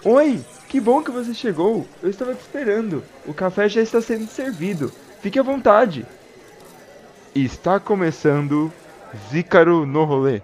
Oi, que bom que você chegou. Eu estava te esperando. O café já está sendo servido. Fique à vontade. Está começando Zícaro no Rolê.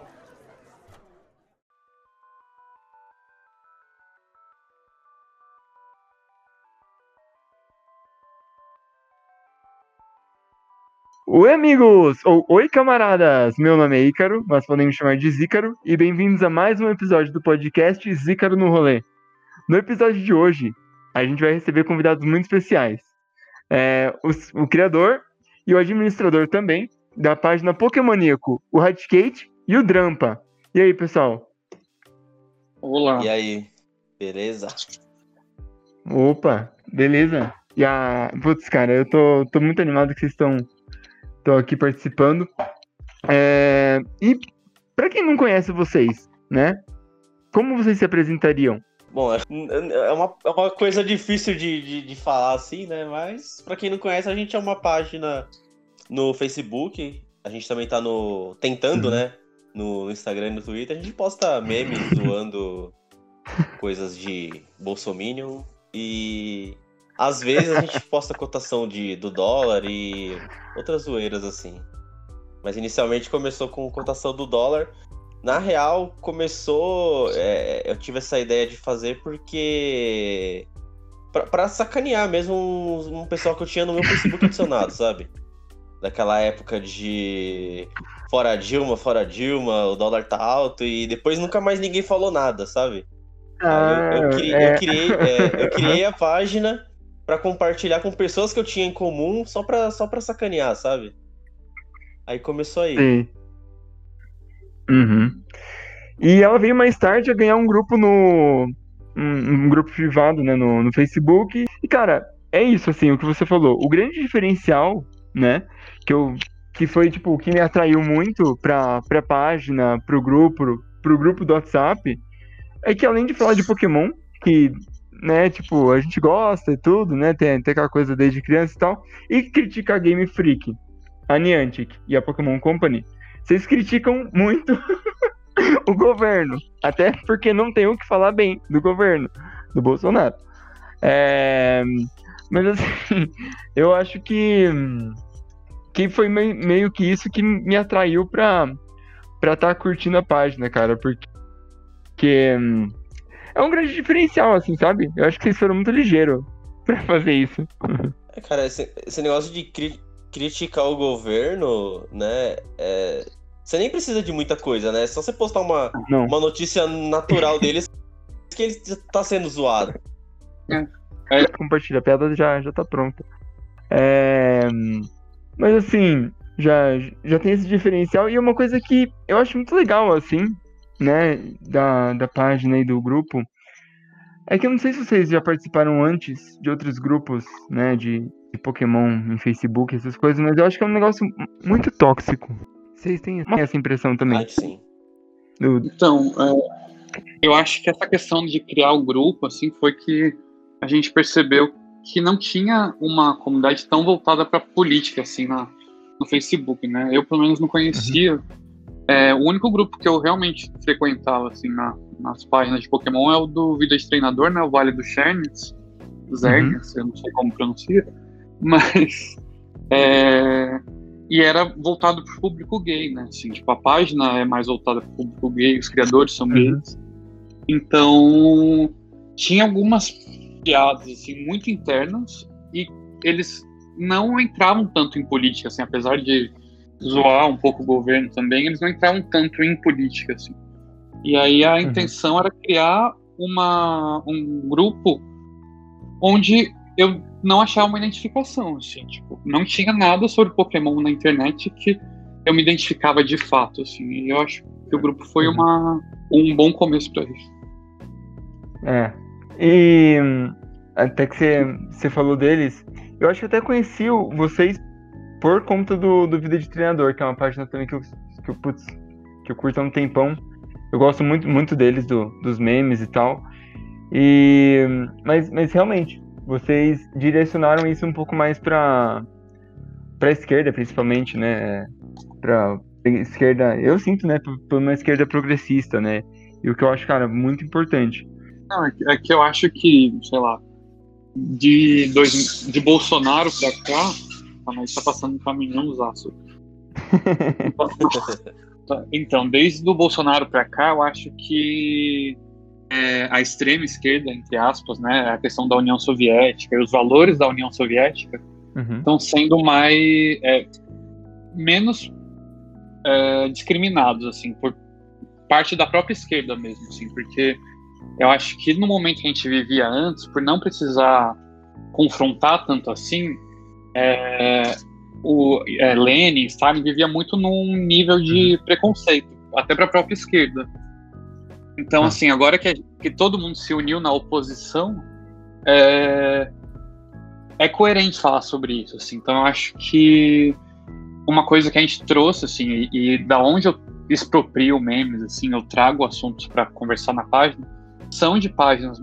Oi, amigos! Ou oi, camaradas! Meu nome é Ícaro, mas podem me chamar de Zícaro, e bem-vindos a mais um episódio do podcast Zícaro no Rolê. No episódio de hoje, a gente vai receber convidados muito especiais. O criador e o administrador também da página Pokémoníaco, o Radskate e o Drampa. E aí, pessoal? Olá. E aí, beleza? Opa, beleza? Putz, cara, eu tô muito animado que vocês estão aqui participando. E pra quem não conhece vocês, né? Como vocês se apresentariam? Bom, é uma coisa difícil de falar assim, né? Mas pra quem não conhece, a gente é uma página no Facebook. A gente também tá tentando, né? No Instagram e no Twitter. A gente posta memes zoando coisas de Bolsominion. E às vezes a gente posta cotação do dólar e outras zoeiras assim. Mas inicialmente começou com cotação do dólar. Na real, começou... eu tive essa ideia de fazer porque... Pra sacanear mesmo um pessoal que eu tinha no meu Facebook adicionado, sabe? Daquela época de... Fora Dilma, o dólar tá alto. E depois nunca mais ninguém falou nada, sabe? Eu criei a página pra compartilhar com pessoas que eu tinha em comum só pra sacanear, sabe? Aí começou aí. Sim. Uhum. E ela veio mais tarde a ganhar um grupo um grupo privado, né, no Facebook. E, cara, é isso, assim, o que você falou. O grande diferencial, né, que foi, tipo, o que me atraiu muito pra página, pro grupo do WhatsApp, é que além de falar de Pokémon, que, né, tipo, a gente gosta e tudo, né, tem aquela coisa desde criança e tal, e criticar a Game Freak, a Niantic e a Pokémon Company, vocês criticam muito o governo, até porque não tem o que falar bem do governo, do Bolsonaro. Mas assim, eu acho que foi meio que isso que me atraiu pra estar curtindo a página, cara, porque é um grande diferencial, assim, sabe? Eu acho que vocês foram muito ligeiros pra fazer isso. Cara, esse negócio de criticar o governo, né? Você nem precisa de muita coisa, né? É só você postar uma notícia natural deles que ele tá sendo zoado. Compartilha, a piada já tá pronta. Mas assim, já tem esse diferencial. E uma coisa que eu acho muito legal, assim, né, da página e do grupo, é que eu não sei se vocês já participaram antes de outros grupos, né, de Pokémon em Facebook, essas coisas, mas eu acho que é um negócio muito tóxico. Vocês têm essa impressão também? Ah, sim. Então, eu acho que essa questão de criar o grupo, assim, foi que a gente percebeu que não tinha uma comunidade tão voltada para política, assim, no Facebook, né? Eu, pelo menos, não conhecia. O único grupo que eu realmente frequentava, assim, nas páginas de Pokémon é o do Vida de Treinador, né? O Vale do Xerneas, eu não sei como pronuncia, mas... E era voltado para o público gay, né? Assim, tipo, a página é mais voltada para o público gay, os criadores são gays. Então, tinha algumas piadas, assim, muito internas, e eles não entravam tanto em política, assim, apesar de zoar um pouco o governo também, eles não entravam tanto em política, assim. E aí a intenção era criar um grupo onde eu não achava uma identificação, assim, tipo, não tinha nada sobre Pokémon na internet que eu me identificava de fato, assim, e eu acho que o grupo foi um bom começo para isso. E até que você falou deles, eu acho que eu até conheci vocês por conta do Vida de Treinador, que é uma página também que eu curto há um tempão. Eu gosto muito, muito deles, dos memes e tal. Mas realmente, vocês direcionaram isso um pouco mais pra esquerda, principalmente, né? Pra esquerda, eu sinto, né? Por uma esquerda progressista, né? E o que eu acho, cara, muito importante. Não, é que eu acho que, sei lá, de Bolsonaro pra cá, mas tá passando um caminhão dos aços. Então, desde o Bolsonaro para cá, eu acho que a extrema esquerda, entre aspas, né, a questão da União Soviética e os valores da União Soviética estão sendo menos discriminados, assim, por parte da própria esquerda mesmo, assim, porque eu acho que no momento que a gente vivia antes, por não precisar confrontar tanto assim, Lenin, Stalin vivia muito num nível de preconceito, até para a própria esquerda. Então, assim, agora que todo mundo se uniu na oposição, é coerente falar sobre isso, assim. Então, eu acho que uma coisa que a gente trouxe, assim, e da onde eu exproprio memes, assim, eu trago assuntos para conversar na página, são de páginas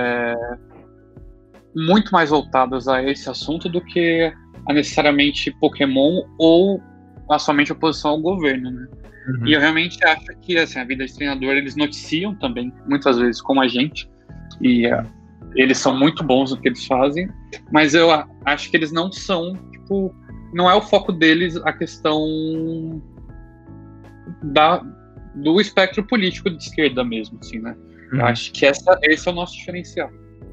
muito mais voltadas a esse assunto do que a necessariamente Pokémon ou a somente oposição ao governo, né? E eu realmente acho que, assim, a vida de treinador, eles noticiam também, muitas vezes, como a gente, e eles são muito bons no que eles fazem, mas eu acho que eles não são, tipo, não é o foco deles a questão do espectro político de esquerda mesmo, assim, né? Eu acho que esse é o nosso diferencial.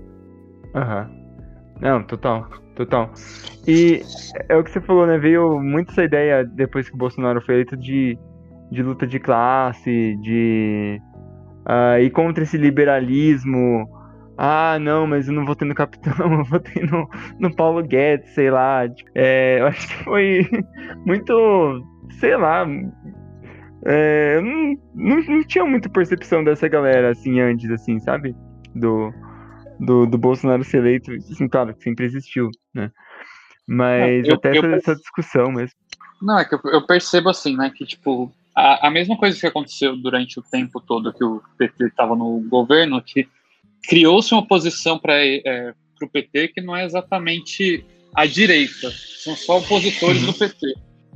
Não, total. E é o que você falou, né? Veio muito essa ideia, depois que o Bolsonaro foi eleito, de luta de classe, de ir contra esse liberalismo. Ah, não, mas eu não votei no Capitão, eu votei no Paulo Guedes, sei lá. Eu acho que foi muito, sei lá. Eu não tinha muita percepção dessa galera, assim, antes, assim, sabe? Do Bolsonaro ser eleito, assim, claro, que sempre existiu, né? Mas até essa discussão mesmo. Não, é que eu percebo assim, né, que tipo, a mesma coisa que aconteceu durante o tempo todo que o PT estava no governo, que criou-se uma oposição para o PT que não é exatamente a direita, são só opositores do PT.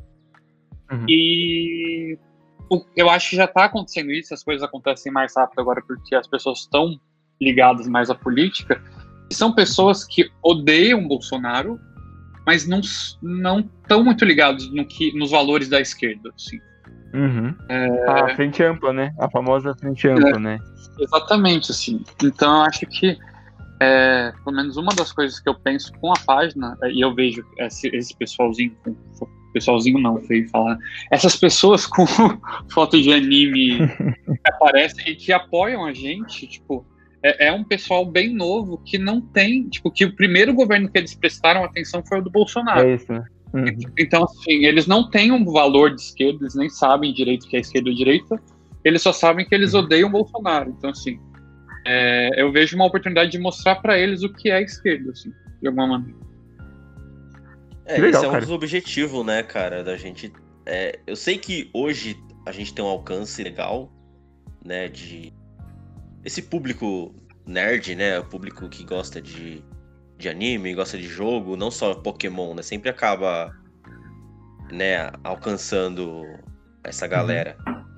E eu acho que já está acontecendo isso, as coisas acontecem mais rápido agora porque as pessoas estão ligadas mais à política, e são pessoas que odeiam Bolsonaro, mas não estão muito ligados nos valores da esquerda, assim. A frente ampla, né? A famosa frente ampla, né? Exatamente, assim. Então, eu acho que, pelo menos uma das coisas que eu penso com a página, e eu vejo esse pessoalzinho não, foi falar, essas pessoas com foto de anime que aparecem e que apoiam a gente, tipo, é um pessoal bem novo que não tem, tipo, que o primeiro governo que eles prestaram atenção foi o do Bolsonaro. É isso, né? Então, assim, eles não têm um valor de esquerda, eles nem sabem direito o que é esquerda ou direita, eles só sabem que eles odeiam o Bolsonaro. Então, assim, eu vejo uma oportunidade de mostrar para eles o que é esquerda, assim, de alguma maneira. Legal, esse é um dos objetivos, né, cara, da gente. Eu sei que hoje a gente tem um alcance legal, né, de esse público nerd, né, o público que gosta de anime, gosta de jogo, não só Pokémon, né, sempre acaba, né, alcançando essa galera.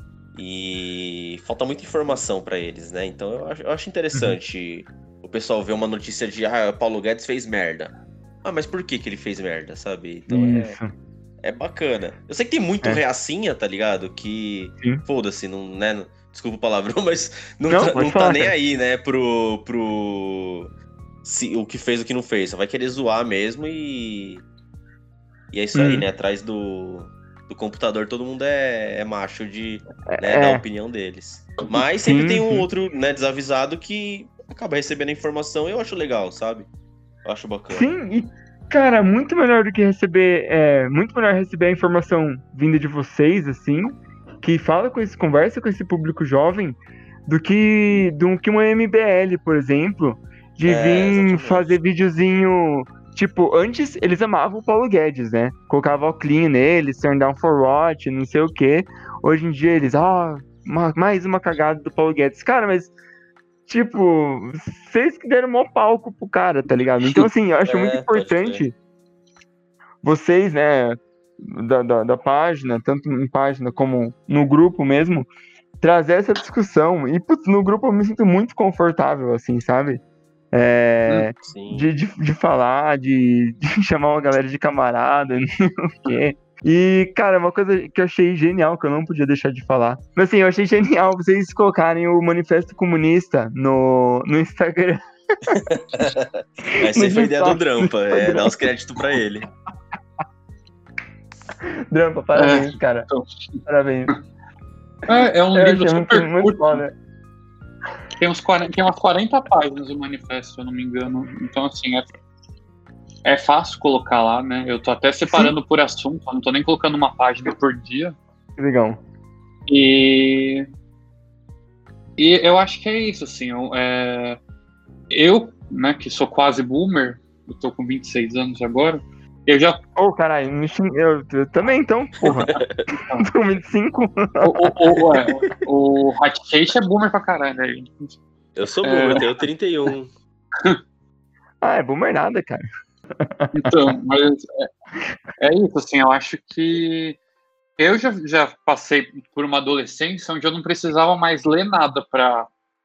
E falta muita informação pra eles, né, então eu acho interessante o pessoal ver uma notícia de Paulo Guedes fez merda. Mas por que ele fez merda, sabe? Então é bacana. Eu sei que tem muito reacinha, tá ligado? Que foda-se, não, né? Desculpa o palavrão, mas não tá nem aí, né? O que fez, o que não fez. Só vai querer zoar mesmo e é isso aí, né? Atrás do computador todo mundo é macho de dar a opinião deles. Mas sempre tem um outro, né, desavisado que acaba recebendo a informação e eu acho legal, sabe? Eu acho bacana. Sim, e, cara, muito melhor do que receber. Muito melhor receber a informação vinda de vocês, assim, que conversa com esse público jovem, do que uma MBL, por exemplo, de vir exatamente. fazer videozinho. Tipo, antes eles amavam o Paulo Guedes, né? Colocava o clean nele, turn down for what, não sei o quê. Hoje em dia eles, mais uma cagada do Paulo Guedes. Cara, mas. Tipo, vocês que deram maior palco pro cara, tá ligado? Então, assim, eu acho muito importante vocês, né, da página, tanto em página como no grupo mesmo, trazer essa discussão. E, putz, no grupo eu me sinto muito confortável, assim, sabe? Sim. De falar, de chamar uma galera de camarada, não sei o quê. E, cara, uma coisa que eu achei genial, que eu não podia deixar de falar. Mas assim, eu achei genial vocês colocarem o Manifesto Comunista no Instagram. Essa aí foi ideia do Drampa, dar os créditos pra ele. Drampa, parabéns, cara. Parabéns. É um livro super muito curto. foda. Tem umas 40 páginas o manifesto, se eu não me engano. Então, assim, é fácil colocar lá, né? Eu tô até separando por assunto, eu não tô nem colocando uma página por dia. Que legal. E eu acho que é isso, assim. Eu, né, que sou quase boomer, eu tô com 26 anos agora, eu já... Caralho, eu também, então, porra. Tô com 25. O Hatchet é boomer pra caralho, né? Eu sou boomer, eu tenho 31. É boomer nada, cara. Então, mas é isso, assim, eu acho que eu já passei por uma adolescência onde eu não precisava mais ler nada pra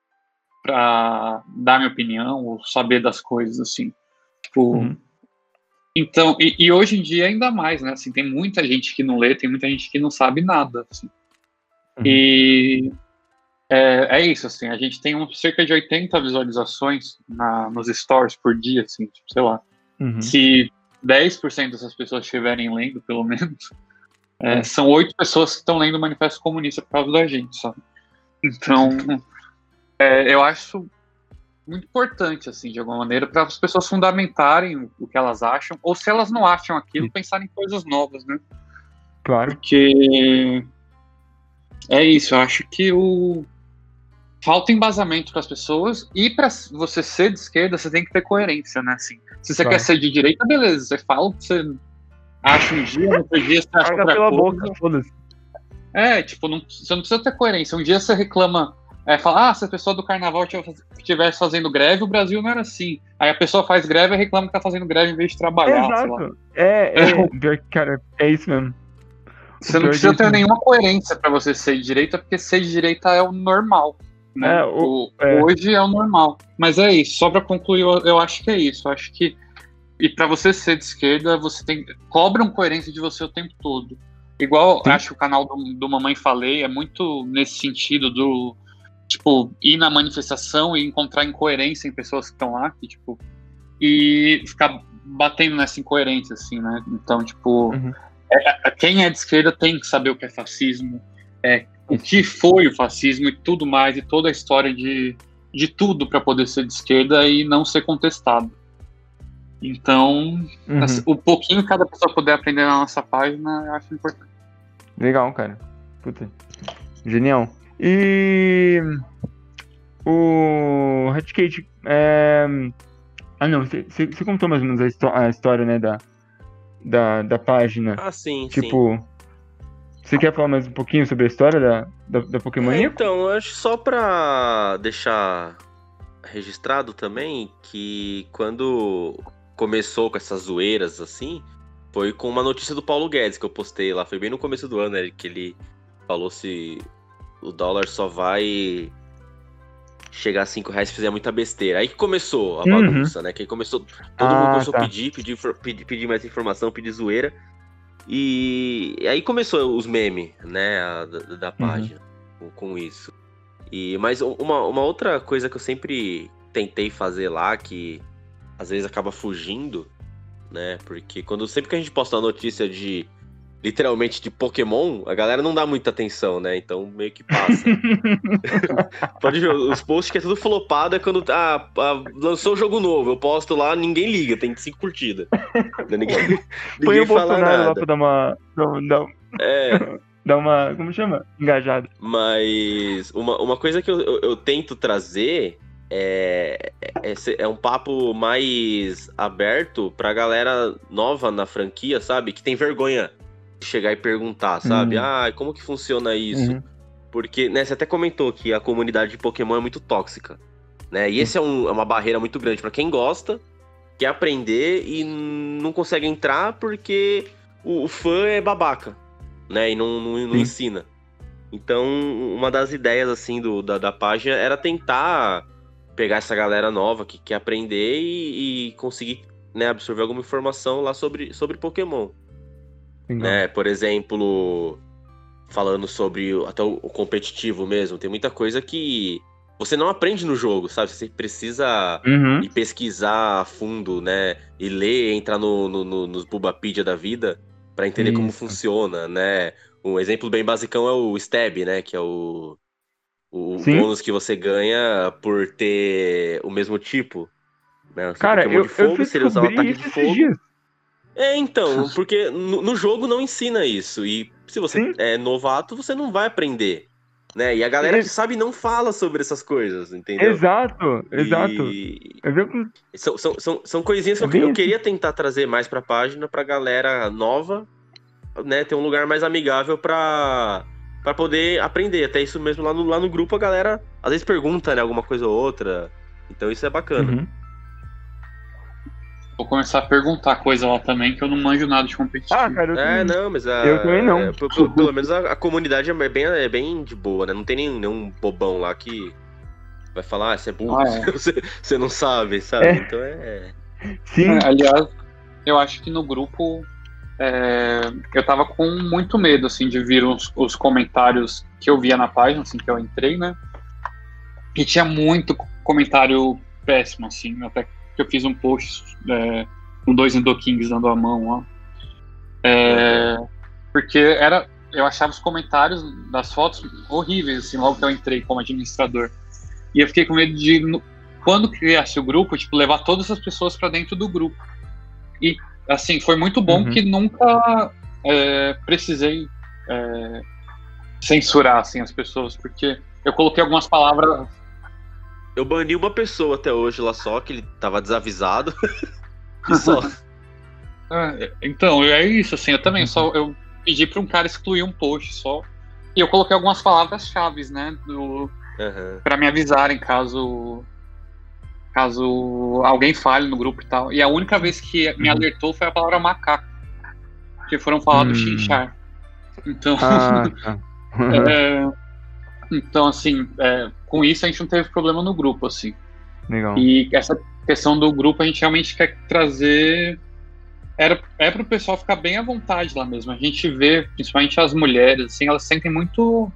dar minha opinião ou saber das coisas, assim. Tipo, então, e hoje em dia ainda mais, né, assim, tem muita gente que não lê, tem muita gente que não sabe nada, assim. E é isso, assim, a gente tem cerca de 80 visualizações nos stories por dia, assim, tipo, sei lá. Se 10% dessas pessoas estiverem lendo, pelo menos, são 8 pessoas que estão lendo o Manifesto Comunista por causa da gente, sabe? Então, eu acho muito importante, assim, de alguma maneira, para as pessoas fundamentarem o que elas acham, ou se elas não acham aquilo, pensarem em coisas novas, né? Claro. Porque é isso, eu acho que falta embasamento para as pessoas, e para você ser de esquerda, você tem que ter coerência, né? Assim, se você quer ser de direita, beleza, você fala o que você acha um dia, no outro dia você acha outra pela coisa. boca, foda-se. Tipo, você não precisa ter coerência. Um dia você reclama, fala, se a pessoa do carnaval estivesse fazendo greve, o Brasil não era assim. Aí a pessoa faz greve e reclama que tá fazendo greve em vez de trabalhar. Exato. Pior que, cara, é isso mesmo. Você não precisa ter nenhuma coerência para você ser de direita, porque ser de direita é o normal. Né? Hoje é o normal. Mas é isso, só para concluir, eu acho que é isso. Eu acho que, e para você ser de esquerda, você cobram coerência de você o tempo todo. Igual, acho que o canal do Mamãe Falei é muito nesse sentido do, tipo, ir na manifestação e encontrar incoerência em pessoas que estão lá, e ficar batendo nessa incoerência, assim, né? Então, tipo, quem é de esquerda tem que saber o que é fascismo, o que foi o fascismo e tudo mais, e toda a história de tudo para poder ser de esquerda e não ser contestado. Então, o pouquinho que cada pessoa puder aprender na nossa página, eu acho importante. Legal, cara. Puta. Genial. E o Hatchet, não, você contou mais ou menos a história, né, da página. Sim, tipo, sim. Você quer falar mais um pouquinho sobre a história da Pokémon? Então, eu acho só pra deixar registrado também que quando começou com essas zoeiras assim, foi com uma notícia do Paulo Guedes que eu postei lá, foi bem no começo do ano, né, que ele falou se o dólar só vai chegar a R$5 se fizer muita besteira. Aí que começou a bagunça, né, que aí começou, todo mundo começou a pedir mais informação, pedir zoeira. E aí começou os memes, né, da página com isso. Mas uma outra coisa que eu sempre tentei fazer lá, que às vezes acaba fugindo, né, porque sempre que a gente posta uma notícia literalmente de Pokémon, a galera não dá muita atenção, né, então meio que passa. Pode ver, os posts que é tudo flopado é quando lançou um jogo novo, eu posto lá, ninguém liga, tem 5 curtidas. Põe o Bolsonaro lá pra dar uma... Dá uma... Como chama? Engajada. Mas uma coisa que eu tento trazer é um papo mais aberto pra galera nova na franquia, sabe? Que tem vergonha de chegar e perguntar, sabe? Como que funciona isso? Porque, né, você até comentou que a comunidade de Pokémon é muito tóxica, né? E esse é uma barreira muito grande pra quem gosta, quer aprender e não consegue entrar porque o fã é babaca, né? E não ensina. Então, uma das ideias, assim, da página era tentar pegar essa galera nova que quer aprender e conseguir, né, absorver alguma informação lá sobre Pokémon. Legal. Né? Por exemplo, falando sobre até o competitivo mesmo, tem muita coisa que você não aprende no jogo, sabe? Você precisa Uhum. ir pesquisar a fundo, né? E ler, entrar nos Bulbapedia da vida pra entender como Isso. funciona, né? Um exemplo bem basicão é o Stab, né? Que é o Sim. bônus que você ganha por ter o mesmo tipo. Né? Seu Cara, Pokémon de eu fogo, fui se ele usar o descobrir ataque isso de esses fogo. dias. Então, porque no jogo não ensina isso. E se você Sim. é novato, você não vai aprender. Né? E a galera que sabe não fala sobre essas coisas, entendeu? Exato. E Exemplo, são coisinhas que é bem eu isso. queria tentar trazer mais pra página, pra galera nova, né? Ter um lugar mais amigável pra poder aprender. Até isso mesmo lá no grupo a galera às vezes pergunta, né? Alguma coisa ou outra. Então isso é bacana. Uhum. Vou começar a perguntar coisa lá também, que eu não manjo nada de competitivo. Ah, cara, eu também. Não, mas Eu também não. pelo menos a comunidade é bem de boa, né? Não tem nenhum bobão lá que vai falar, você é burro, você não sabe, sabe? Então Sim. Aliás, eu acho que no grupo eu tava com muito medo, assim, de vir os comentários que eu via na página, assim, que eu entrei, né? E tinha muito comentário péssimo, assim, até que eu fiz um post com 2 Endokings dando a mão lá. Porque eu achava os comentários das fotos horríveis, assim, logo que eu entrei como administrador. E eu fiquei com medo de, quando criasse o grupo, tipo, levar todas as pessoas para dentro do grupo. E, assim, foi muito bom que nunca precisei censurar, assim, as pessoas, porque eu coloquei algumas palavras... Eu bani uma pessoa até hoje lá só, que ele tava desavisado. E só. Então, é isso, assim, eu também eu pedi para um cara excluir um post só. E eu coloquei algumas palavras-chave, né, para me avisarem caso alguém fale no grupo e tal. E a única vez que me alertou foi a palavra macaco, que foram falar do Chinchar. Então, tá. então assim, com isso a gente não teve problema no grupo, assim. Legal. E essa questão do grupo a gente realmente quer trazer... para o pessoal ficar bem à vontade lá mesmo. A gente vê, principalmente as mulheres, assim, elas se sentem muito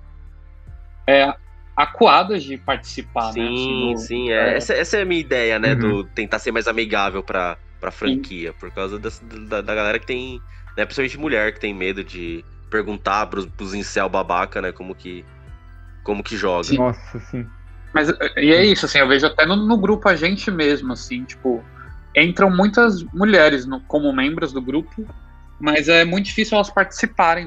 acuadas de participar, né? Assim, Sim. Essa é a minha ideia, né? Do tentar ser mais amigável pra franquia. Por causa da galera que tem, né, principalmente mulher, que tem medo de perguntar pros incel babaca, né? Como que joga. Sim. Nossa, sim. Mas, e é isso, assim, eu vejo até no grupo a gente mesmo, assim, tipo, entram muitas mulheres como membros do grupo, mas é muito difícil elas participarem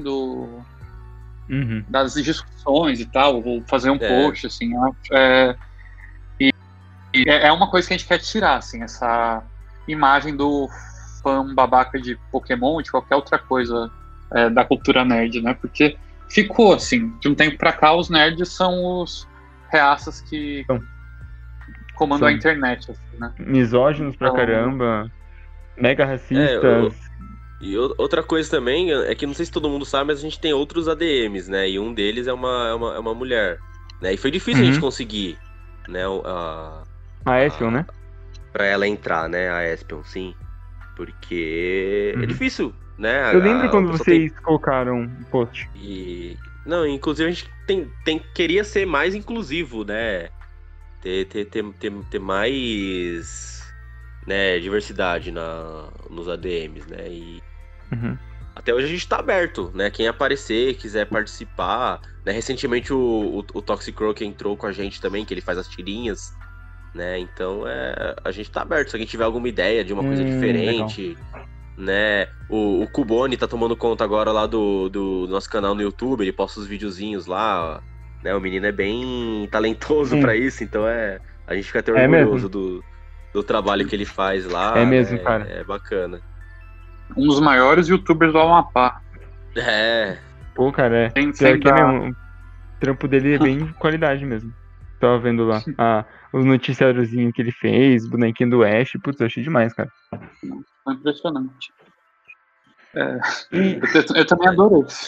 das discussões e tal, ou fazer um post, assim, e é uma coisa que a gente quer tirar, assim, essa imagem do fã babaca de Pokémon e de qualquer outra coisa da cultura nerd, né, porque ficou, assim, de um tempo pra cá os nerds são os reaças que comandam a internet, assim, né? Misóginos pra caramba, mega racistas. E outra coisa também é que não sei se todo mundo sabe, mas a gente tem outros ADMs, né? E um deles é uma mulher, né? E foi difícil a gente conseguir, né? A Espion, né? Pra ela entrar, né? A Espion, sim. Porque é difícil, né? Eu lembro quando vocês colocaram um post. Não, inclusive a gente queria ser mais inclusivo, né? Ter mais, né, diversidade nos ADMs, né? E até hoje a gente tá aberto, né? Quem aparecer, quiser participar, né? Recentemente o Toxicroak entrou com a gente também, que ele faz as tirinhas, né? Então a gente tá aberto. Se alguém tiver alguma ideia de uma coisa diferente, legal, né? O Cubone tá tomando conta agora lá do nosso canal no YouTube, ele posta os videozinhos lá, né? O menino é bem talentoso pra isso, então a gente fica até orgulhoso do trabalho que ele faz lá. É mesmo, né? cara. É bacana. Um dos maiores youtubers do Amapá. Pô, cara, pior que mesmo, o trampo dele é bem de qualidade mesmo. Tava vendo lá os noticiáriozinhos que ele fez, bonequinho do Ash, putz, eu achei demais, cara. Foi impressionante. Eu também adorei isso.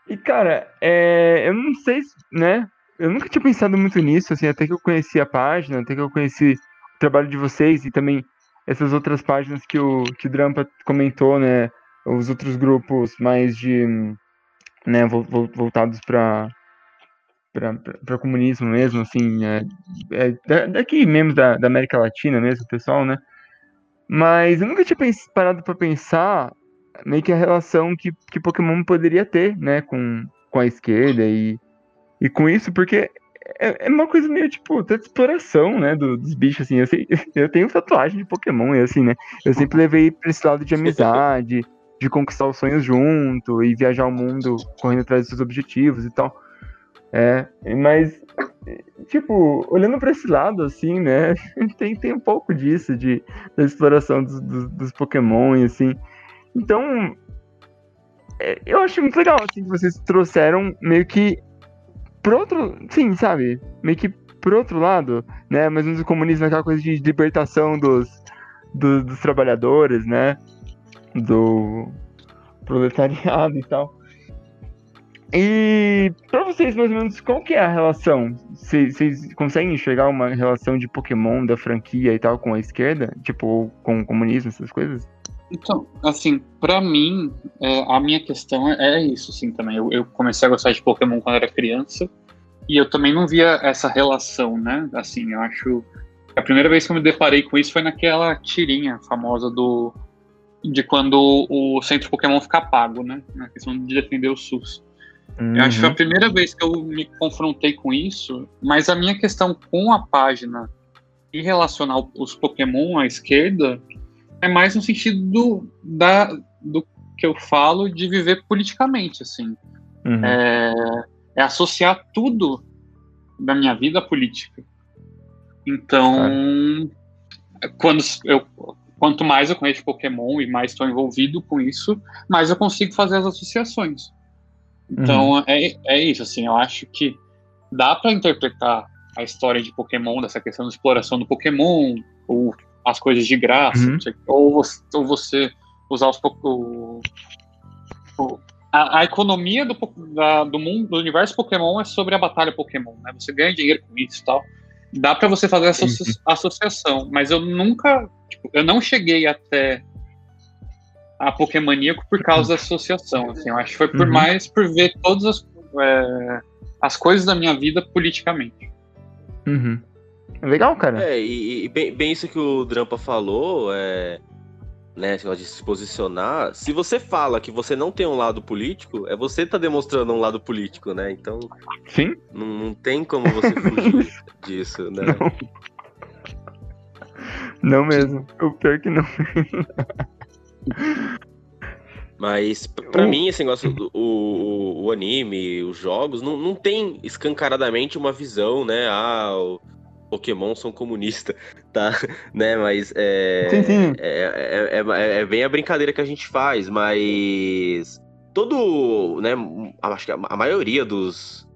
E, cara, eu não sei, né? Eu nunca tinha pensado muito nisso, assim, até que eu conheci a página, até que eu conheci o trabalho de vocês e também essas outras páginas que o Drampa comentou, né? Os outros grupos mais de, né, voltados para comunismo mesmo, assim, daqui mesmo da América Latina mesmo, pessoal, né? Mas eu nunca tinha parado para pensar meio que a relação que Pokémon poderia ter, né, com a esquerda e com isso, porque é uma coisa meio, tipo, até de exploração, né, dos bichos, assim, eu tenho tatuagem de Pokémon, e assim, né, eu sempre levei pra esse lado de amizade, de conquistar os sonhos junto, e viajar o mundo correndo atrás dos seus objetivos e tal, mas, tipo, olhando pra esse lado, assim, né, tem um pouco disso, da exploração dos Pokémon, e assim, então, eu acho muito legal, assim, que vocês trouxeram meio que pro outro, sim, sabe? Meio que pro outro lado, né? Mas o comunismo é aquela coisa de libertação dos trabalhadores, né? Do proletariado e tal. E pra vocês, mais ou menos, qual que é a relação? Vocês conseguem enxergar uma relação de Pokémon, da franquia e tal, com a esquerda? Tipo, com o comunismo, essas coisas? Então, assim, pra mim, a minha questão é isso, assim, também. Eu comecei a gostar de Pokémon quando era criança e eu também não via essa relação, né? Assim, eu acho... A primeira vez que eu me deparei com isso foi naquela tirinha famosa de quando o centro Pokémon fica pago, né? Na questão de defender o SUS. Eu acho que foi a primeira vez que eu me confrontei com isso, mas a minha questão com a página e relacionar os Pokémon à esquerda é mais no sentido do que eu falo de viver politicamente, assim. É associar tudo da minha vida à política. Então, quanto mais eu conheço Pokémon e mais estou envolvido com isso, mais eu consigo fazer as associações. Então, é isso, assim, eu acho que dá para interpretar a história de Pokémon, dessa questão da exploração do Pokémon, ou as coisas de graça, ou você usar a economia do mundo, do universo Pokémon é sobre a batalha Pokémon, né? Você ganha dinheiro com isso e tal. Dá para você fazer essa associação, mas eu nunca, eu não cheguei até a Pokémoníaco por causa da associação, assim, eu acho que foi mais por ver todas as coisas da minha vida politicamente. Legal, cara. E bem isso que o Drampa falou, né, de se posicionar. Se você fala que você não tem um lado político, você tá demonstrando um lado político, né? Então, sim, não tem como você fugir disso, né? Não mesmo. O pior que não. Mas, pra mim, esse negócio o anime, os jogos, não tem escancaradamente uma visão, né? O Pokémon são comunistas, tá? Né? Mas Sim. é bem a brincadeira que a gente faz, mas todo, né? Acho que a maioria do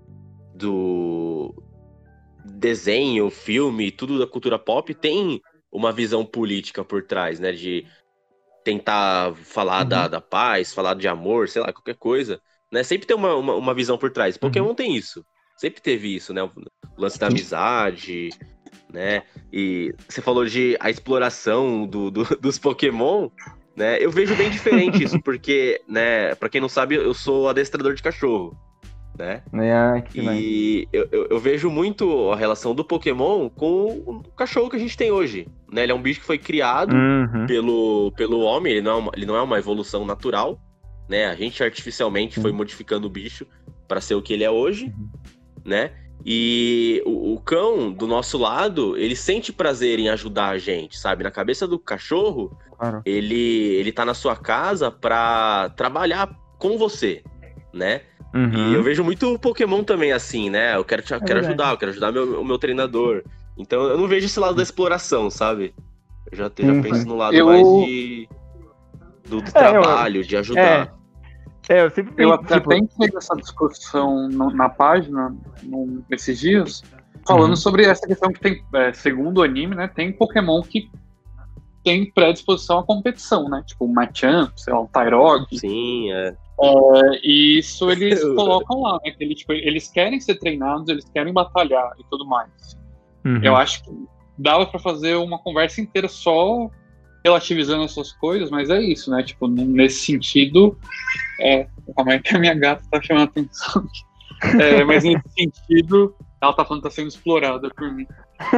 desenho, filme, tudo da cultura pop tem uma visão política por trás, né? De tentar falar da paz, falar de amor, sei lá, qualquer coisa, né? Sempre tem uma visão por trás. Pokémon tem isso. Sempre teve isso, né? O lance da amizade, né? E você falou de a exploração dos Pokémon, né? Eu vejo bem diferente isso, porque, né? Pra quem não sabe, eu sou adestrador de cachorro, né? E eu vejo muito a relação do Pokémon com o cachorro que a gente tem hoje, né? Ele é um bicho que foi criado pelo homem, ele não é uma evolução natural, né? A gente artificialmente foi modificando o bicho para ser o que ele é hoje, né? E o cão, do nosso lado, ele sente prazer em ajudar a gente, sabe? Na cabeça do cachorro, ele tá na sua casa pra trabalhar com você, né? E eu vejo muito Pokémon também assim, né? Eu quero ajudar, eu quero ajudar o meu treinador. Então eu não vejo esse lado da exploração, sabe? Eu já penso no lado mais do trabalho, de ajudar. Eu até entrei nessa discussão na página esses dias, falando sobre essa questão que tem, segundo o anime, né, tem Pokémon que tem predisposição à competição, né? Tipo o Machamp, sei lá, o Tyrog. Sim, E isso eles colocam lá, né? Que eles querem ser treinados, eles querem batalhar e tudo mais. Eu acho que dava pra fazer uma conversa inteira só relativizando essas coisas, mas é isso, né? Tipo, nesse sentido, calma aí que a minha gata tá chamando a atenção. Mas nesse sentido, ela tá falando que tá sendo explorada por mim.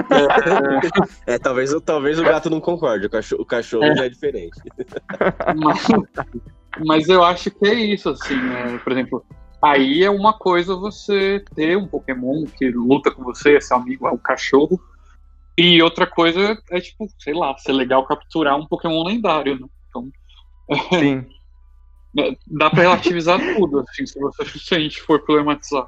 Talvez o gato não concorde, o cachorro já é diferente. Mas eu acho que é isso, assim, por exemplo, aí é uma coisa você ter um Pokémon que luta com você, seu amigo é um cachorro, e outra coisa é, tipo, sei lá, ser legal capturar um Pokémon lendário, né? Então, Sim. Dá pra relativizar tudo, assim, se a gente for problematizar.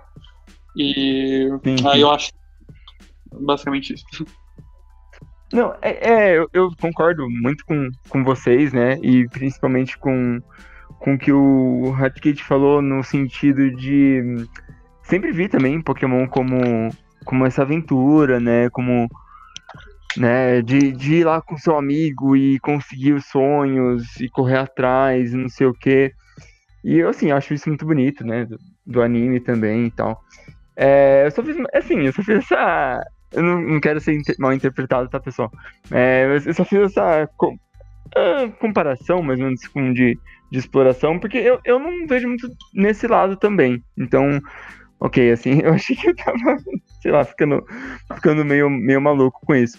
E sim. Aí eu acho basicamente isso. Não, eu concordo muito com vocês, né? E principalmente com o que o Hatkit falou no sentido de sempre vi também Pokémon como essa aventura, né? Como, né, de ir lá com seu amigo e conseguir os sonhos e correr atrás, não sei o quê. E eu, assim, acho isso muito bonito, né? Do anime também e tal. Eu só fiz essa. Eu não quero ser mal interpretado, tá, pessoal? Eu só fiz essa comparação, mais ou menos, de exploração, porque eu não vejo muito nesse lado também. Então, ok, assim, eu achei que eu tava, sei lá, ficando meio maluco com isso.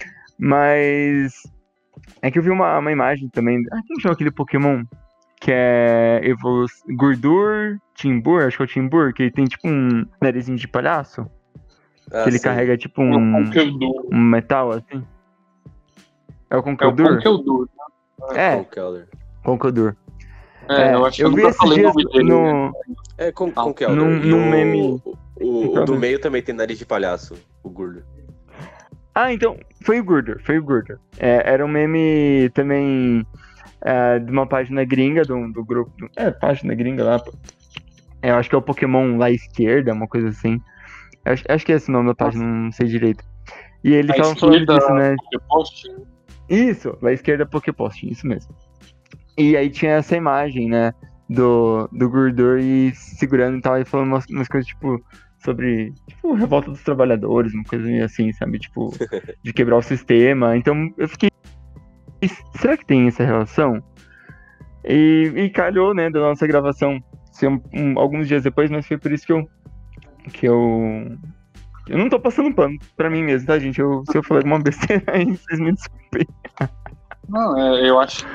Mas é que eu vi uma imagem também. Como chama aquele Pokémon? Que é Gurdur, Timbur, acho que é o Timbur, que ele tem tipo um narizinho de palhaço. Que ele carrega tipo um metal, assim. É o Conkeldurr? É o Conkeldurr. Conkeldurr. Eu acho que eu vi esses dias no... Conkeldurr. Num meme... O do meio também tem nariz de palhaço, o Gurdur. Então, foi o Gurdur. Era um meme também de uma página gringa, do grupo... página gringa lá. Eu acho que é o Pokémon lá esquerda, uma coisa assim. Acho que é esse o nome da página, não sei direito. E eles estavam falando disso, né? Poképost? Isso, lá esquerda Poképost, isso mesmo. E aí tinha essa imagem, né? Do Gurdur e segurando e tal, e falando umas coisas, tipo, sobre revolta dos trabalhadores, uma coisa meio assim, sabe? Tipo, de quebrar o sistema. Então eu fiquei. Será que tem essa relação? E calhou, né, da nossa gravação ser alguns dias depois, mas foi por isso que eu não tô passando pano pra mim mesmo, tá, gente? Se eu falei alguma besteira aí, vocês me desculpem. Não, eu acho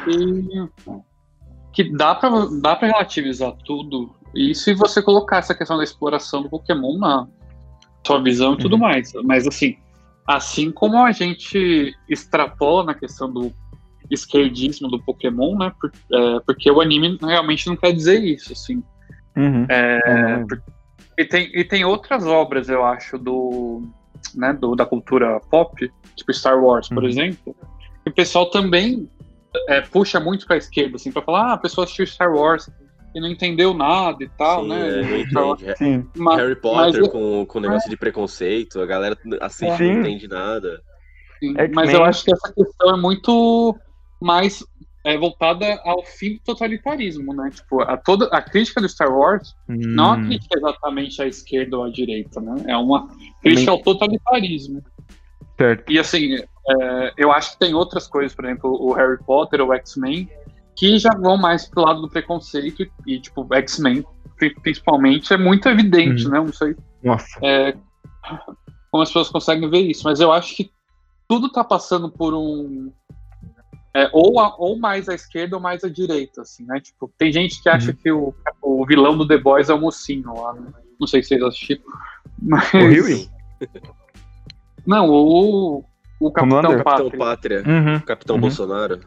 que dá pra relativizar tudo. E se você colocar essa questão da exploração do Pokémon na sua visão e tudo mais. Mas assim como a gente extrapola na questão do esquerdismo do Pokémon, né? Porque o anime realmente não quer dizer isso, assim. E tem outras obras, eu acho, da cultura pop, tipo Star Wars, por exemplo, que o pessoal também puxa muito pra esquerda, assim, pra falar, a pessoa assistiu Star Wars e não entendeu nada e tal, sim, né? não entende. Sim. Harry Potter com negócio de preconceito, a galera assiste e não entende nada. Sim, mas eu acho que essa questão é muito mais voltada ao fim do totalitarismo, né? Tipo, a crítica do Star Wars não é uma crítica exatamente à esquerda ou à direita, né? É uma crítica ao totalitarismo. Certo. E assim, eu acho que tem outras coisas, por exemplo, o Harry Potter ou o X-Men, que já vão mais pro lado do preconceito e tipo, X-Men, principalmente, é muito evidente, né? Não sei como as pessoas conseguem ver isso, mas eu acho que tudo tá passando por ou mais à esquerda ou mais à direita, assim, né? Tipo, tem gente que acha que o vilão do The Boys é o mocinho lá, né? Não sei se vocês assistiram. Mas... O Huey? Não, o Capitão Pátria. Capitão Bolsonaro.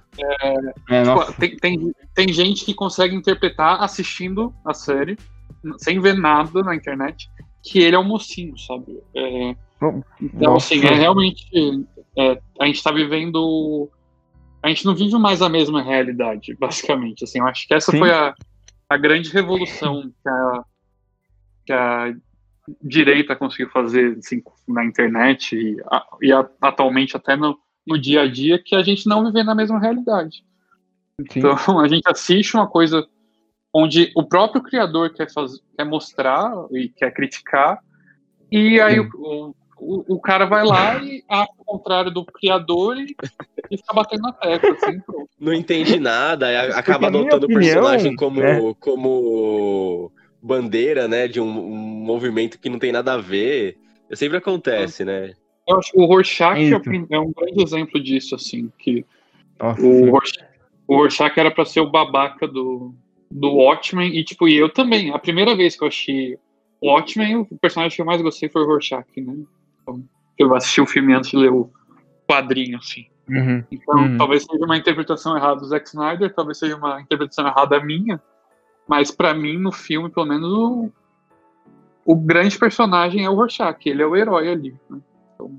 Tem gente que consegue interpretar assistindo a série, sem ver nada na internet, que ele é o mocinho, sabe? Então, assim, realmente... a gente tá vivendo... A gente não vive mais a mesma realidade, basicamente. Assim, eu acho que essa foi a grande revolução que a direita conseguiu fazer assim, na internet e atualmente até no dia a dia, que a gente não vive na mesma realidade. Então, a gente assiste uma coisa onde o próprio criador quer mostrar e quer criticar, e aí o cara vai lá e acha o contrário do criador e fica batendo na tecla, assim, pronto. Não entende nada, acaba na minha adotando o opinião, personagem como bandeira, né, de um movimento que não tem nada a ver. Sempre acontece, né? Eu acho que o Rorschach Isso. é um grande exemplo disso, assim, que Nossa, o Rorschach era pra ser o babaca do Watchmen, e tipo, e eu também. A primeira vez que eu achei o Watchmen, o personagem que eu mais gostei foi o Rorschach, né? Então, eu assisti o filme antes de ler o quadrinho, assim. Então, talvez seja uma interpretação errada do Zack Snyder, talvez seja uma interpretação errada minha, mas pra mim, no filme, pelo menos, o grande personagem é o Rorschach, ele é o herói ali, né? Então,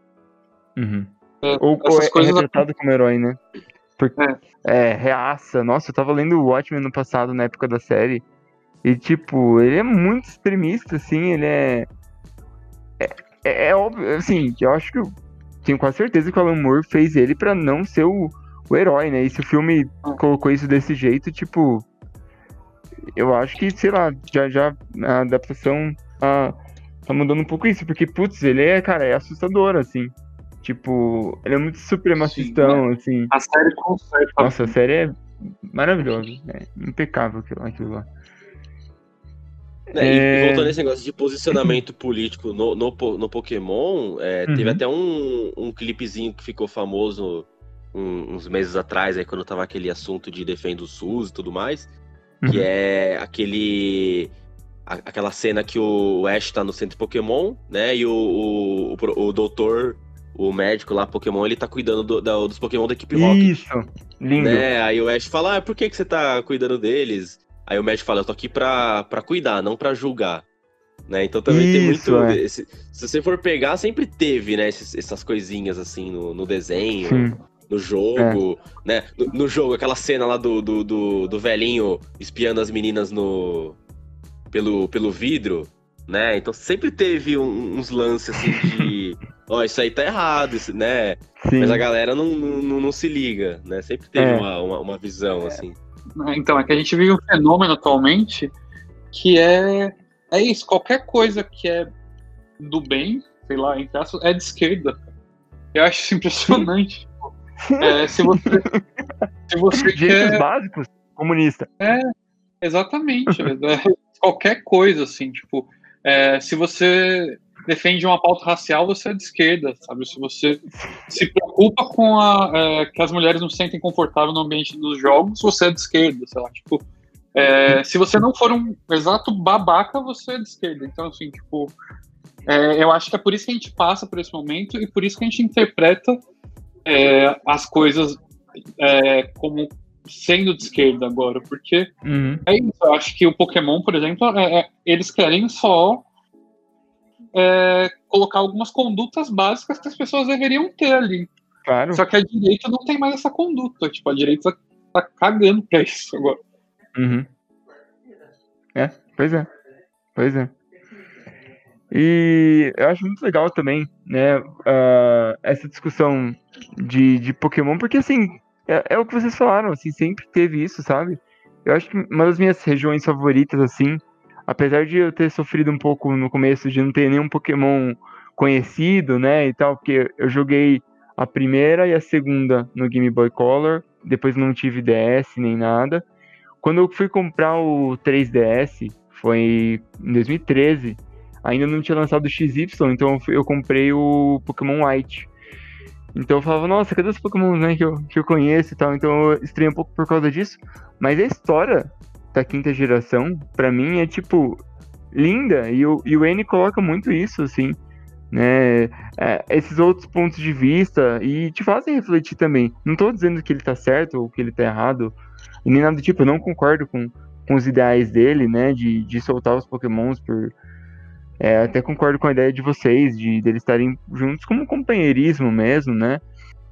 Ou essas coisas retratado como herói, né? Porque reaça. Nossa, eu tava lendo o Watchmen no passado, na época da série. E, tipo, ele é muito extremista, assim. Ele é óbvio, assim, eu acho que eu tenho quase certeza que o Alan Moore fez ele pra não ser o herói, né? E se o filme colocou isso desse jeito, tipo, eu acho que, sei lá, já a adaptação tá mudando um pouco isso. Porque, putz, ele é assustador, assim. Tipo, ele é muito supremacistão, assim. A série conserta. Nossa, a série é maravilhosa. É impecável aquilo lá. E voltando a esse negócio de posicionamento político no Pokémon, teve até um clipezinho que ficou famoso uns meses atrás, aí, quando tava aquele assunto de defenda o SUS e tudo mais, que é aquela cena que o Ash tá no centro Pokémon, né, e o doutor, o médico lá, Pokémon, ele tá cuidando dos Pokémon da equipe Rocket. Isso, lindo. Né? Aí o Ash fala, por que você tá cuidando deles? Aí o médico fala, eu tô aqui pra cuidar, não pra julgar. Né? Então também tem muito... Se você for pegar, sempre teve, né, essas coisinhas assim no desenho, sim, no jogo, né? No jogo, aquela cena lá do velhinho espiando as meninas pelo vidro, né? Então sempre teve uns lances assim de... isso aí tá errado, né? Sim. Mas a galera não se liga, né? Sempre teve uma visão, assim. Então, é que a gente vive um fenômeno atualmente que é isso, qualquer coisa que é do bem, sei lá, entre aspas, é de esquerda. Eu acho isso impressionante. Se você quer... básicos, comunista. Exatamente. Qualquer coisa, assim, tipo, se você defende uma pauta racial, você é de esquerda, sabe? Se você se preocupa com que as mulheres não se sentem confortáveis no ambiente dos jogos, você é de esquerda, sei lá, tipo, se você não for um exato babaca, você é de esquerda. Então, assim, tipo, eu acho que é por isso que a gente passa por esse momento e por isso que a gente interpreta as coisas como sendo de esquerda agora, porque é isso. Eu acho que o Pokémon, por exemplo, eles querem só colocar algumas condutas básicas que as pessoas deveriam ter ali. Claro. Só que a direita não tem mais essa conduta. Tipo, a direita tá cagando pra isso agora. Pois é. E eu acho muito legal também, né, essa discussão de Pokémon, porque, assim, é o que vocês falaram, assim, sempre teve isso, sabe? Eu acho que uma das minhas regiões favoritas, assim, apesar de eu ter sofrido um pouco no começo de não ter nenhum Pokémon conhecido, né, e tal, porque eu joguei a primeira e a segunda no Game Boy Color, depois não tive DS nem nada. Quando eu fui comprar o 3DS, foi em 2013, ainda não tinha lançado o XY, então eu comprei o Pokémon White. Então eu falava, nossa, cadê os Pokémon, né, que eu conheço e tal? Então eu estranhei um pouco por causa disso. Mas a história da quinta geração, pra mim, é, tipo, linda. E o N coloca muito isso, assim, né? Esses outros pontos de vista e te fazem refletir também. Não tô dizendo que ele tá certo ou que ele tá errado, e nem nada do tipo. Eu não concordo com os ideais dele, né, de soltar os Pokémons por... até concordo com a ideia de vocês, de eles estarem juntos como um companheirismo mesmo, né?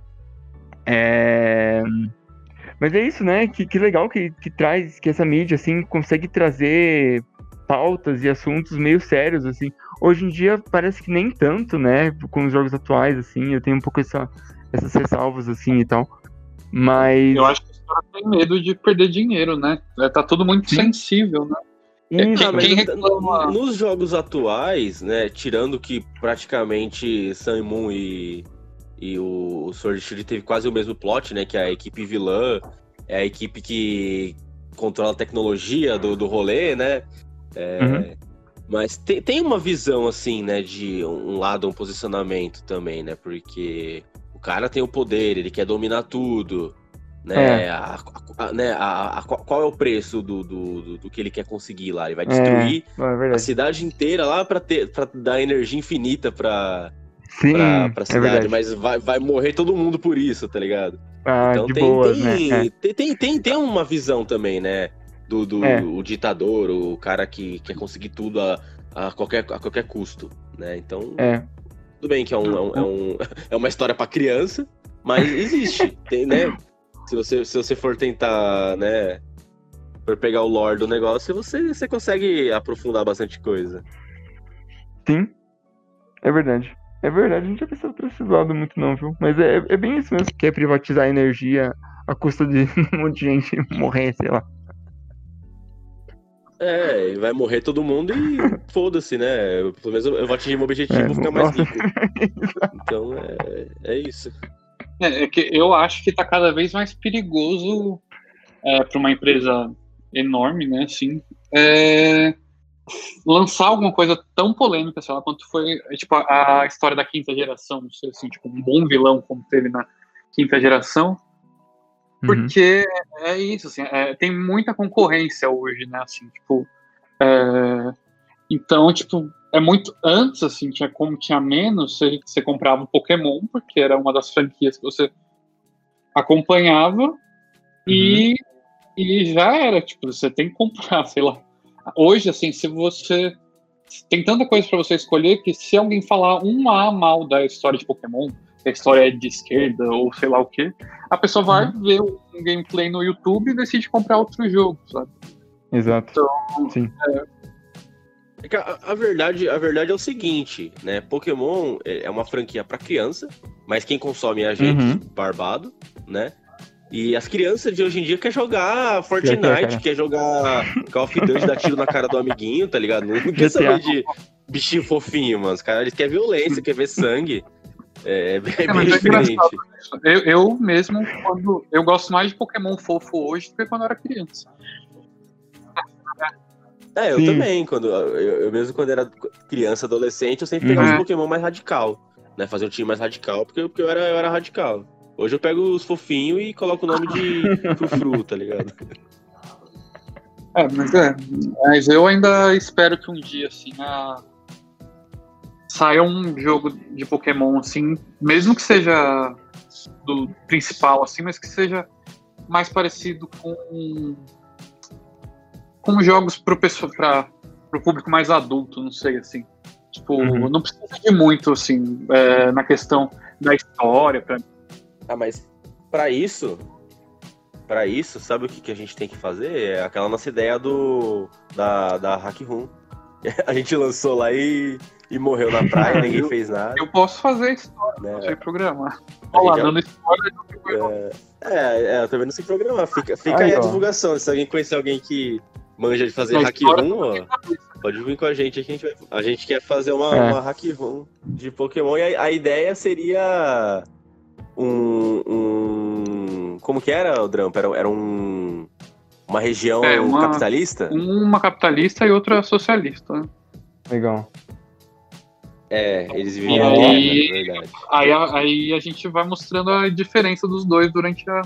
Mas é isso, né? Que legal que traz, que essa mídia, assim, consegue trazer pautas e assuntos meio sérios, assim. Hoje em dia parece que nem tanto, né? Com os jogos atuais, assim, eu tenho um pouco essas ressalvas, assim, e tal. Mas... Eu acho que tem medo de perder dinheiro, né? Tá tudo muito sensível, né? Nos jogos atuais, né, tirando que praticamente Sun Moon e o Sword Shield teve quase o mesmo plot, né, que a equipe vilã é a equipe que controla a tecnologia do rolê, né, mas tem uma visão, assim, né, de um lado, um posicionamento também, né, porque o cara tem o poder, ele quer dominar tudo, né? Qual é o preço do que ele quer conseguir lá? Ele vai destruir a cidade inteira lá pra dar energia infinita pra cidade, mas vai morrer todo mundo por isso, tá ligado? Então tem uma visão também, né? O ditador, o cara que quer conseguir tudo a qualquer custo, né? Então, tudo bem que é uma história pra criança, mas existe, tem, né? Se você for tentar, né, for pegar o lore do negócio, você consegue aprofundar bastante coisa. Sim, é verdade. É verdade, a gente já pensou por esse lado muito não, viu? Mas é bem isso mesmo, que é privatizar a energia a custa de um monte de gente morrer, sei lá. Vai morrer todo mundo e foda-se, né? Pelo menos eu vou atingir meu objetivo, vou ficar mais rico. Então, é isso. É que eu acho que tá cada vez mais perigoso para uma empresa enorme, né, assim, lançar alguma coisa tão polêmica, sei lá, quanto foi, tipo, a história da quinta geração, não sei, assim, tipo, um bom vilão como teve na quinta geração, porque é isso, assim, tem muita concorrência hoje, né, assim, tipo, então, tipo, é muito antes, assim, tinha menos, você comprava um Pokémon, porque era uma das franquias que você acompanhava, e já era, tipo, você tem que comprar, sei lá. Hoje, assim, se você... Tem tanta coisa pra você escolher que se alguém falar um A mal da história de Pokémon, que a história é de esquerda ou sei lá o quê, a pessoa vai ver um gameplay no YouTube e decide comprar outro jogo, sabe? Exato. Então, sim. A verdade é o seguinte, né? Pokémon é uma franquia pra criança, mas quem consome é a gente, barbado, né? E as crianças de hoje em dia querem jogar Fortnite, quer jogar Call of Duty, dar tiro na cara do amiguinho, tá ligado? Não quer saber de bichinho fofinho, mano. Os caras, eles querem violência, querem ver sangue. É bem diferente. Eu mesmo, eu gosto mais de Pokémon fofo hoje do que quando eu era criança. Eu também. Eu mesmo quando era criança, adolescente, eu sempre pegava os Pokémon mais radical, né? Fazer um time mais radical, porque eu era radical. Hoje eu pego os fofinhos e coloco o nome de Frufru, tá ligado? Mas eu ainda espero que um dia, assim, saia um jogo de Pokémon, assim, mesmo que seja do principal, assim, mas que seja mais parecido com jogos pro público mais adulto, não sei, assim. Tipo, não precisa de muito, assim, na questão da história, pra mim. Mas pra isso, sabe o que a gente tem que fazer? É aquela nossa ideia da Hack Room. A gente lançou lá e morreu na praia, ninguém fez nada. Eu posso fazer história, não sei programar. Olha lá, dando spoiler. Eu também não sei programar. Fica aí a divulgação. Se alguém conhecer alguém que manja de fazer Hack Room, pode vir com a gente. A gente quer fazer uma Hack Room de Pokémon. E a ideia seria... Como que era, o Drampa? Era uma região capitalista? Uma capitalista e outra socialista. Né? Legal. Eles viviam aí, na verdade. Aí a gente vai mostrando a diferença dos dois durante a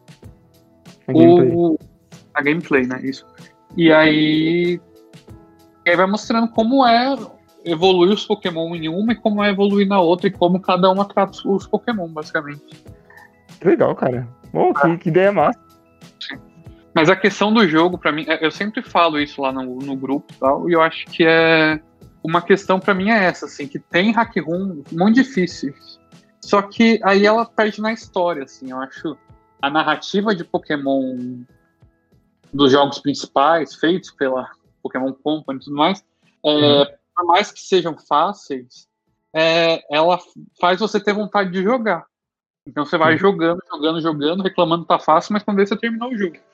gameplay, né? Isso. E aí vai mostrando como evoluir os Pokémon em uma e como é evoluir na outra e como cada uma trata os Pokémon, basicamente. Legal, cara. Que ideia massa. Sim. Mas a questão do jogo, pra mim, eu sempre falo isso lá no grupo e tal, e eu acho que uma questão pra mim é essa, assim, que tem hack room muito difíceis. Só que aí ela perde na história, assim, eu acho a narrativa de Pokémon dos jogos principais, feitos pela Pokémon Company e tudo mais, por mais que sejam fáceis, ela faz você ter vontade de jogar. Então você vai jogando, reclamando que tá fácil, mas quando vê você terminou o jogo.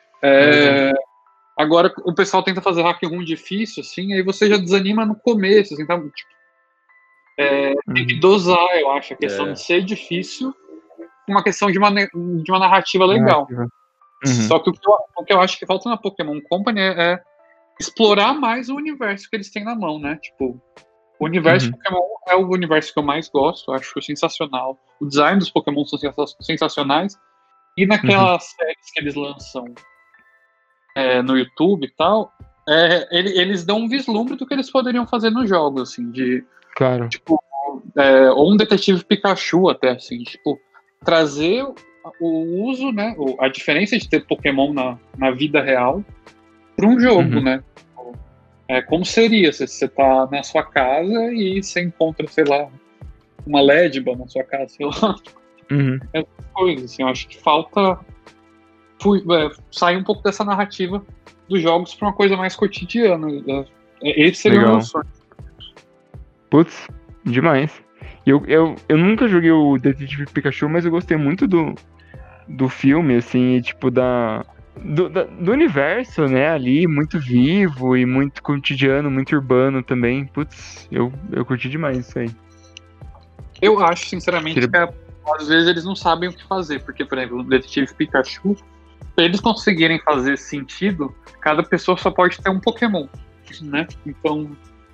Agora o pessoal tenta fazer hack room difícil, assim, aí você já desanima no começo, assim, então, tipo, tem que dosar, eu acho, a questão de ser difícil, uma questão de uma narrativa legal. Só que o que eu acho que falta na Pokémon Company é explorar mais o universo que eles têm na mão, né? Tipo, o universo Pokémon é o universo que eu mais gosto, eu acho sensacional. O design dos Pokémon são sensacionais. E naquelas séries que eles lançam no YouTube e tal, eles dão um vislumbre do que eles poderiam fazer nos jogos, assim, Claro. Tipo, ou um detetive Pikachu até, assim, tipo, trazer o uso, né, a diferença de ter Pokémon na vida real para um jogo, né? Como seria se você tá na sua casa e você encontra, sei lá, uma Ledba na sua casa, sei lá. Essas coisas, assim, eu acho que falta sair um pouco dessa narrativa dos jogos para uma coisa mais cotidiana. Esse seria o meu sonho. Putz, demais. Eu nunca joguei o Detetive Pikachu, mas eu gostei muito do filme, assim, e, tipo, do universo, né, ali, muito vivo e muito cotidiano, muito urbano também. Putz, eu curti demais isso aí. Eu acho, sinceramente, que às vezes eles não sabem o que fazer, porque, por exemplo, no Detetive Pikachu, para eles conseguirem fazer sentido, cada pessoa só pode ter um Pokémon, né? Então,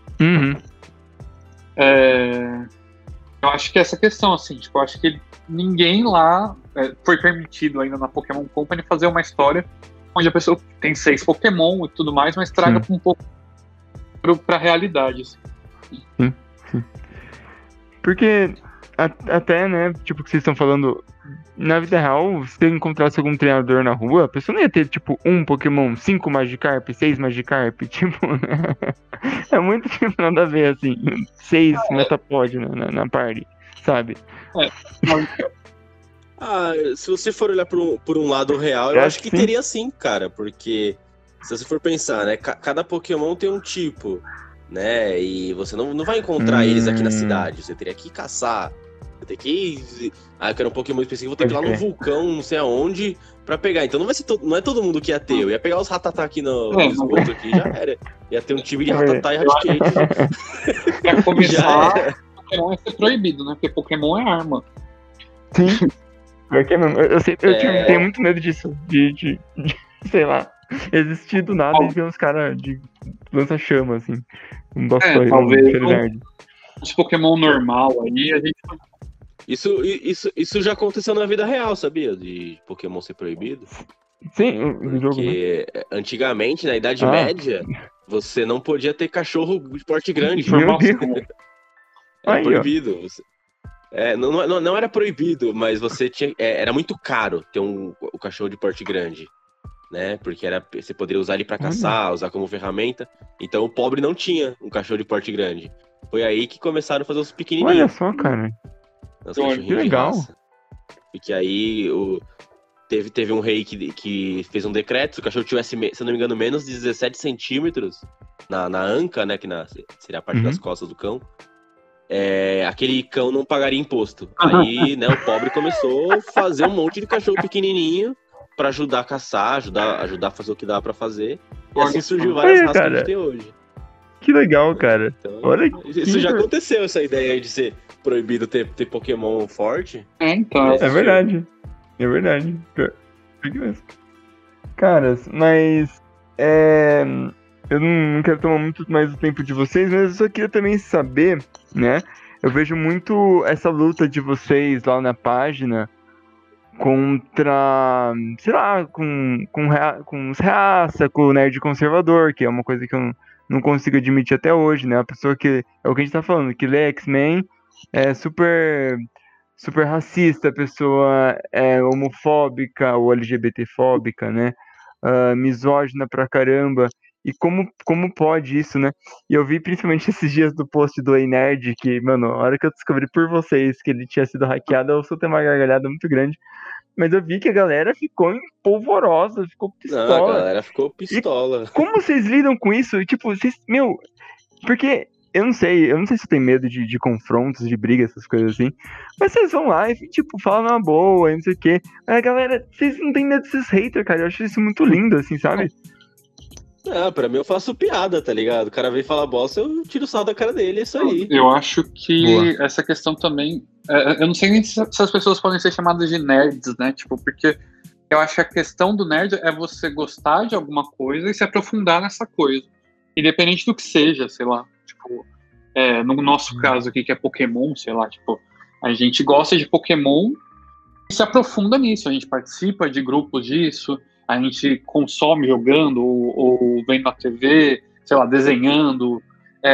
eu acho que essa questão, assim, tipo, eu acho que ninguém lá foi permitido ainda na Pokémon Company fazer uma história onde a pessoa tem 6 Pokémon e tudo mais, mas traga um pouco pra realidade, assim. Sim. Porque até, né, tipo, que vocês estão falando, na vida real, se eu encontrasse algum treinador na rua, a pessoa não ia ter, tipo, um Pokémon, 5 Magikarp, 6 Magikarp, tipo, né? É muito, tipo, nada a ver, assim, 6 Metapod na party, sabe? Se você for olhar por um lado real, eu acho que teria sim, cara, porque se você for pensar, né, cada Pokémon tem um tipo, né, e você não vai encontrar eles aqui na cidade, você teria que caçar, você tem que eu quero um Pokémon específico, vou ter que ir lá no vulcão, não sei aonde, pra pegar, então não é todo mundo que ia ter, eu ia pegar os Rattata aqui no esgoto aqui, já era, ia ter um time de Rattata e Raticate. Pra começar, Pokémon ia ser proibido, né, porque Pokémon é arma. Sim. Eu tenho muito medo disso, de sei lá, existir do nada e ver uns caras de lança-chama, assim. Um Blastoise, talvez uns Pokémon normal aí, a gente... Isso já aconteceu na vida real, sabia? De Pokémon ser proibido. Sim, no jogo, né? Porque antigamente, na Idade Média, você não podia ter cachorro de porte grande. Meu Deus. Era proibido. Não era proibido, mas você tinha. Era muito caro ter o cachorro de porte grande, né? Porque você poderia usar ele para caçar, usar como ferramenta. Então o pobre não tinha um cachorro de porte grande. Foi aí que começaram a fazer os pequenininhos. Olha só, cara. Os cachorrinhos de raça. Porque aí teve um rei que fez um decreto, se o cachorro tivesse, se eu não me engano, menos de 17 centímetros na anca, né? Que seria a parte das costas do cão. Aquele cão não pagaria imposto. Aí, né, o pobre começou a fazer um monte de cachorro pequenininho pra ajudar a caçar, ajudar a fazer o que dá pra fazer. E assim surgiu várias raças que a gente tem hoje. Que legal, cara. Então, olha isso já aconteceu, essa ideia aí de ser proibido ter Pokémon forte. Então. É verdade. Cara, mas eu não quero tomar muito mais o tempo de vocês, mas eu só queria também saber, né? Eu vejo muito essa luta de vocês lá na página contra, sei lá, com os reaça, com o nerd conservador, que é uma coisa que eu não consigo admitir até hoje, né? A pessoa que, é o que a gente tá falando, que lê X-Men é super racista, a pessoa é homofóbica ou LGBTfóbica, né? Misógina pra caramba. E como pode isso, né? E eu vi principalmente esses dias do post do Ei Nerd, que, mano, a hora que eu descobri por vocês que ele tinha sido hackeado, eu soltei uma gargalhada muito grande. Mas eu vi que a galera ficou polvorosa, ficou pistola. Não, a galera ficou pistola. E como vocês lidam com isso? Tipo, vocês, porque eu não sei se eu tenho medo de confrontos, de brigas, essas coisas assim. Mas vocês vão lá e, tipo, falam na boa, e não sei o quê. Mas, galera, vocês não têm medo desses haters, cara. Eu acho isso muito lindo, assim, sabe? Pra mim eu faço piada, tá ligado? O cara vem falar bosta, eu tiro o sal da cara dele, é isso aí. Eu acho que Boa. essa questão também... eu não sei nem se as pessoas podem ser chamadas de nerds, né? Tipo, porque eu acho que a questão do nerd é você gostar de alguma coisa e se aprofundar nessa coisa. Independente do que seja, sei lá. Tipo, no nosso caso aqui, que é Pokémon, sei lá, tipo, a gente gosta de Pokémon e se aprofunda nisso. A gente participa de grupos disso, a gente consome jogando ou vendo na TV, sei lá, desenhando,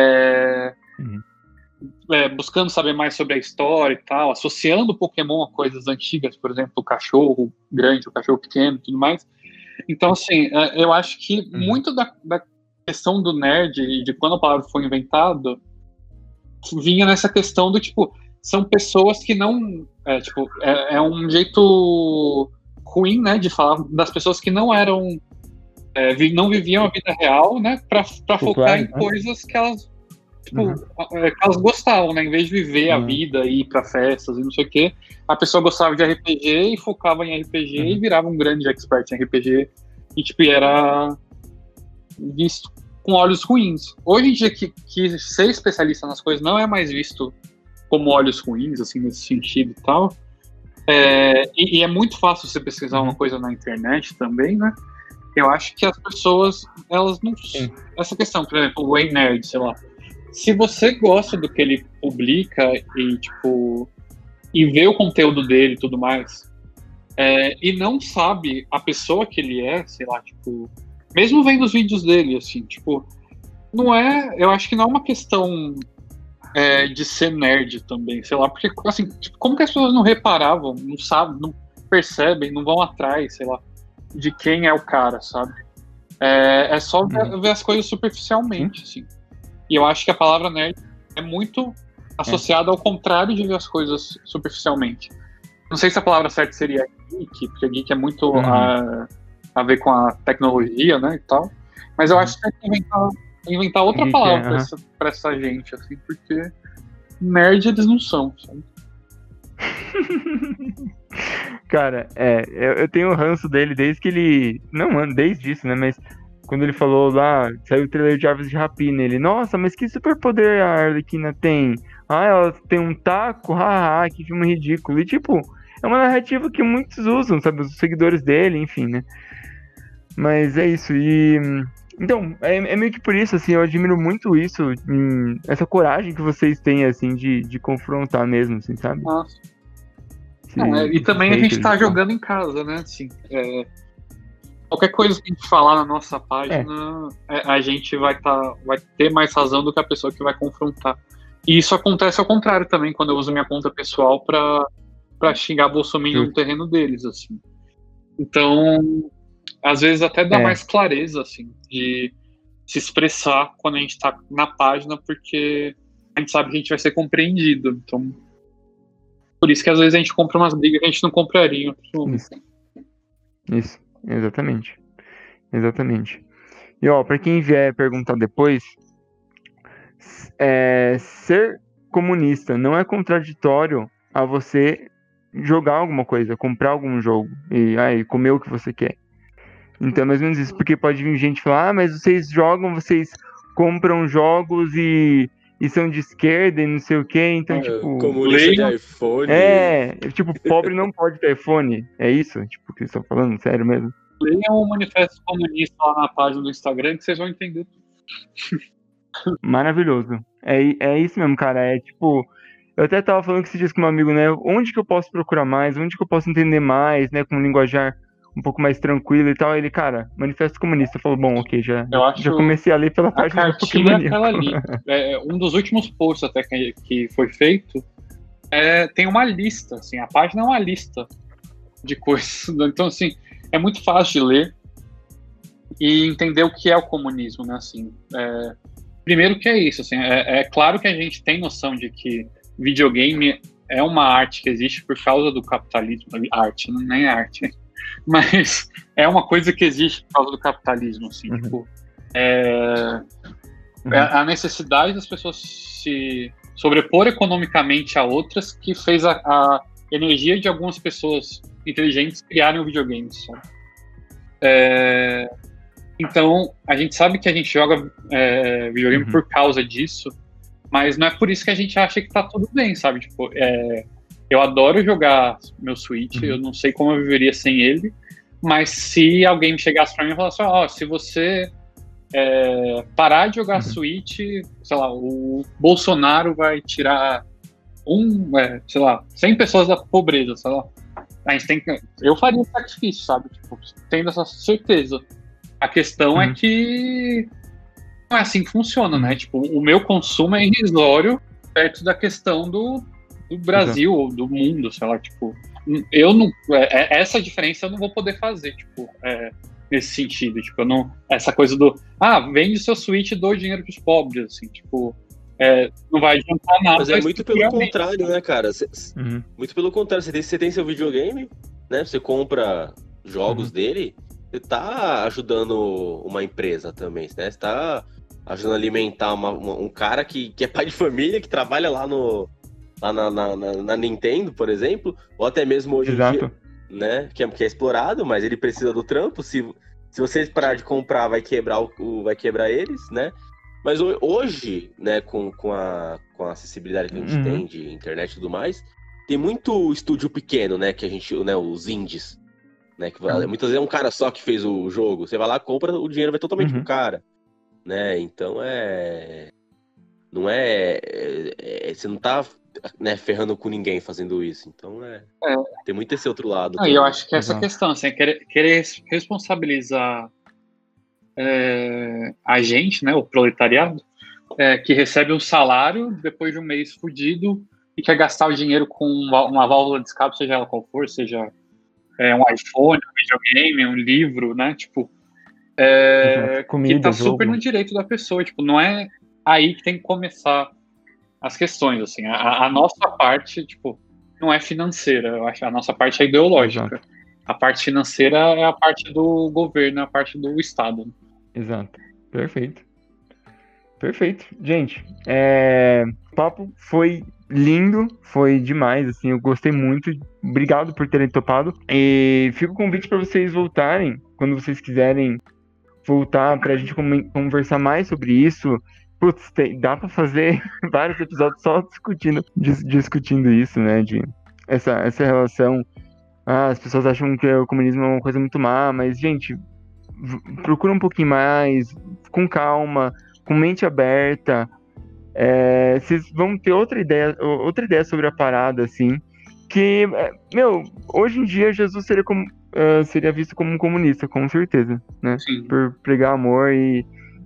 buscando saber mais sobre a história e tal, associando o Pokémon a coisas antigas, por exemplo, o cachorro grande, o cachorro pequeno e tudo mais. Então, assim, eu acho que muito da questão do nerd e de quando a palavra foi inventada vinha nessa questão do, tipo, são pessoas que não... é um jeito ruim, né, de falar das pessoas que não eram... não viviam a vida real, né, pra focar em coisas que elas... Tipo, que elas gostavam, né? Em vez de viver a vida e ir pra festas e não sei o quê, a pessoa gostava de RPG e focava em RPG e virava um grande expert em RPG. E, tipo, era visto com olhos ruins. Hoje em dia, que ser especialista nas coisas não é mais visto como olhos ruins, assim, nesse sentido e tal. E é muito fácil você pesquisar uma coisa na internet também, né? Eu acho que as pessoas, elas não... Essa questão, por exemplo, o Way Nerd, sei lá. Se você gosta do que ele publica e, tipo, e vê o conteúdo dele e tudo mais, e não sabe a pessoa que ele é, sei lá, tipo, mesmo vendo os vídeos dele, assim, tipo, não é, eu acho que não é uma questão de ser nerd também, sei lá, porque, assim, tipo, como que as pessoas não reparavam, não sabem, não percebem, não vão atrás, sei lá, de quem é o cara, sabe? É só ver as coisas superficialmente, assim. E eu acho que a palavra nerd é muito associada ao contrário de ver as coisas superficialmente. Não sei se a palavra certa seria geek, porque geek é muito a ver com a tecnologia, né, e tal. Mas eu acho que tem que inventar outra geek, palavra pra essa gente, assim, porque nerd eles não são, sabe? Cara, eu tenho o ranço dele desde que ele... Não, mano, desde isso, né, mas... Quando ele falou lá, saiu o trailer de Aves de Rapina, ele, nossa, mas que superpoder a Arlequina tem? Ah, ela tem um taco? Haha, que filme ridículo. E, tipo, é uma narrativa que muitos usam, sabe? Os seguidores dele, enfim, né? Mas é isso, e... Então, é meio que por isso, assim, eu admiro muito isso, essa coragem que vocês têm, assim, de confrontar mesmo, assim, sabe? Nossa. E também a gente tá jogando em casa, né, assim, qualquer coisa que a gente falar na nossa página, a gente vai ter mais razão do que a pessoa que vai confrontar. E isso acontece ao contrário também, quando eu uso minha conta pessoal pra xingar Bolsonaro no terreno deles, assim. Então, às vezes até dá mais clareza, assim, de se expressar quando a gente tá na página, porque a gente sabe que a gente vai ser compreendido. Então, por isso que às vezes a gente compra umas brigas que a gente não compraria em outros momentos. Isso. Exatamente. E ó, pra quem vier perguntar depois, ser comunista não é contraditório a você jogar alguma coisa, comprar algum jogo e comer o que você quer. Então é mais ou menos isso, porque pode vir gente falar, mas vocês compram jogos e são de esquerda e não sei o que, então tipo... Comunista de iPhone. Tipo, pobre não pode ter iPhone, é isso? Tipo, que eles estão falando, sério mesmo? Leiam o Manifesto Comunista lá na página do Instagram que vocês vão entender. Maravilhoso. É isso mesmo, cara. Tipo, eu até tava falando que esses dias com meu amigo, né? Onde que eu posso procurar mais? Onde que eu posso entender mais, né? Com um linguajar um pouco mais tranquilo e tal. Ele, cara, Manifesto Comunista. Falou, bom, ok, já comecei a ler pela página do Pokémon. Aquela ali. Um dos últimos posts até que foi feito tem uma lista, assim. A página é uma lista de coisas. Então, assim, é muito fácil de ler e entender o que é o comunismo, né? Assim, primeiro que é isso, assim, é claro que a gente tem noção de que videogame é uma arte que existe por causa do capitalismo. Arte, nem é arte, mas é uma coisa que existe por causa do capitalismo, assim, tipo, a necessidade das pessoas se sobrepor economicamente a outras que fez a energia de algumas pessoas inteligentes criarem o videogame, sabe? Então, a gente sabe que a gente joga videogame por causa disso, mas não é por isso que a gente acha que tá tudo bem, sabe? Tipo, eu adoro jogar meu Switch, eu não sei como eu viveria sem ele, mas se alguém me chegasse pra mim e falasse, se você parar de jogar Switch, sei lá, o Bolsonaro vai tirar 100 pessoas da pobreza, sei lá. Eu faria esse sacrifício, sabe? Tipo, tendo essa certeza. A questão é que não é assim que funciona, né? Tipo, o meu consumo é irrisório perto da questão do Brasil ou do mundo, sei lá, tipo, eu não, essa diferença eu não vou poder fazer, tipo, nesse sentido, tipo, eu não, essa coisa do, vende seu Switch e dou dinheiro pros pobres, assim, tipo, não vai adiantar nada. Mas é muito pelo contrário, né, cara? Muito pelo contrário, você tem seu videogame, né, você compra jogos dele, você tá ajudando uma empresa também, né, você tá ajudando a alimentar um cara que é pai de família, que trabalha lá na Nintendo, por exemplo, ou até mesmo hoje em dia, né, que é explorado, mas ele precisa do trampo. Se você parar de comprar, vai quebrar eles, né? Mas hoje, né, com a acessibilidade que a gente tem de internet e tudo mais, tem muito estúdio pequeno, né, que a gente, né, os indies, né, que muitas vezes é um cara só que fez o jogo, você vai lá, compra, o dinheiro vai totalmente pro cara, né? Então não você não tá, né, ferrando com ninguém fazendo isso. Então tem muito esse outro lado. Eu acho que essa questão, assim, querer responsabilizar a gente, né, o proletariado, que recebe um salário depois de um mês fudido e quer gastar o dinheiro com uma válvula de escape, seja ela qual for, seja um iPhone, um videogame, um livro, né, tipo, comida, que tá super no direito da pessoa, tipo, não é aí que tem que começar as questões, assim, a nossa parte, tipo, não é financeira, eu acho, a nossa parte é ideológica. Exato. A parte financeira é a parte do governo, é a parte do Estado. Exato. Perfeito. Gente, o papo foi lindo, foi demais, assim, eu gostei muito, obrigado por terem topado, e fica o convite para vocês voltarem, quando vocês quiserem voltar, pra gente conversar mais sobre isso. Putz, dá pra fazer vários episódios só discutindo isso, né, de essa relação. As pessoas acham que o comunismo é uma coisa muito má, mas, gente, procura um pouquinho mais, com calma, com mente aberta. Vocês vão ter outra ideia sobre a parada, assim, que, hoje em dia Jesus seria visto como um comunista, com certeza, né? Sim. Por pregar amor e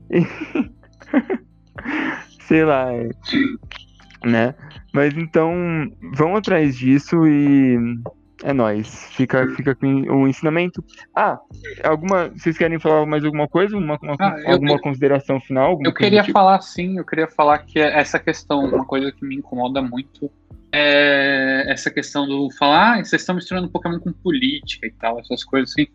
sei lá, né? Mas então, vão atrás disso e é nóis. Fica com o ensinamento. Vocês querem falar mais alguma coisa? Alguma consideração final? Eu queria falar, sim, que essa questão, uma coisa que me incomoda muito, é essa questão do falar, vocês estão misturando Pokémon com política e tal, essas coisas assim.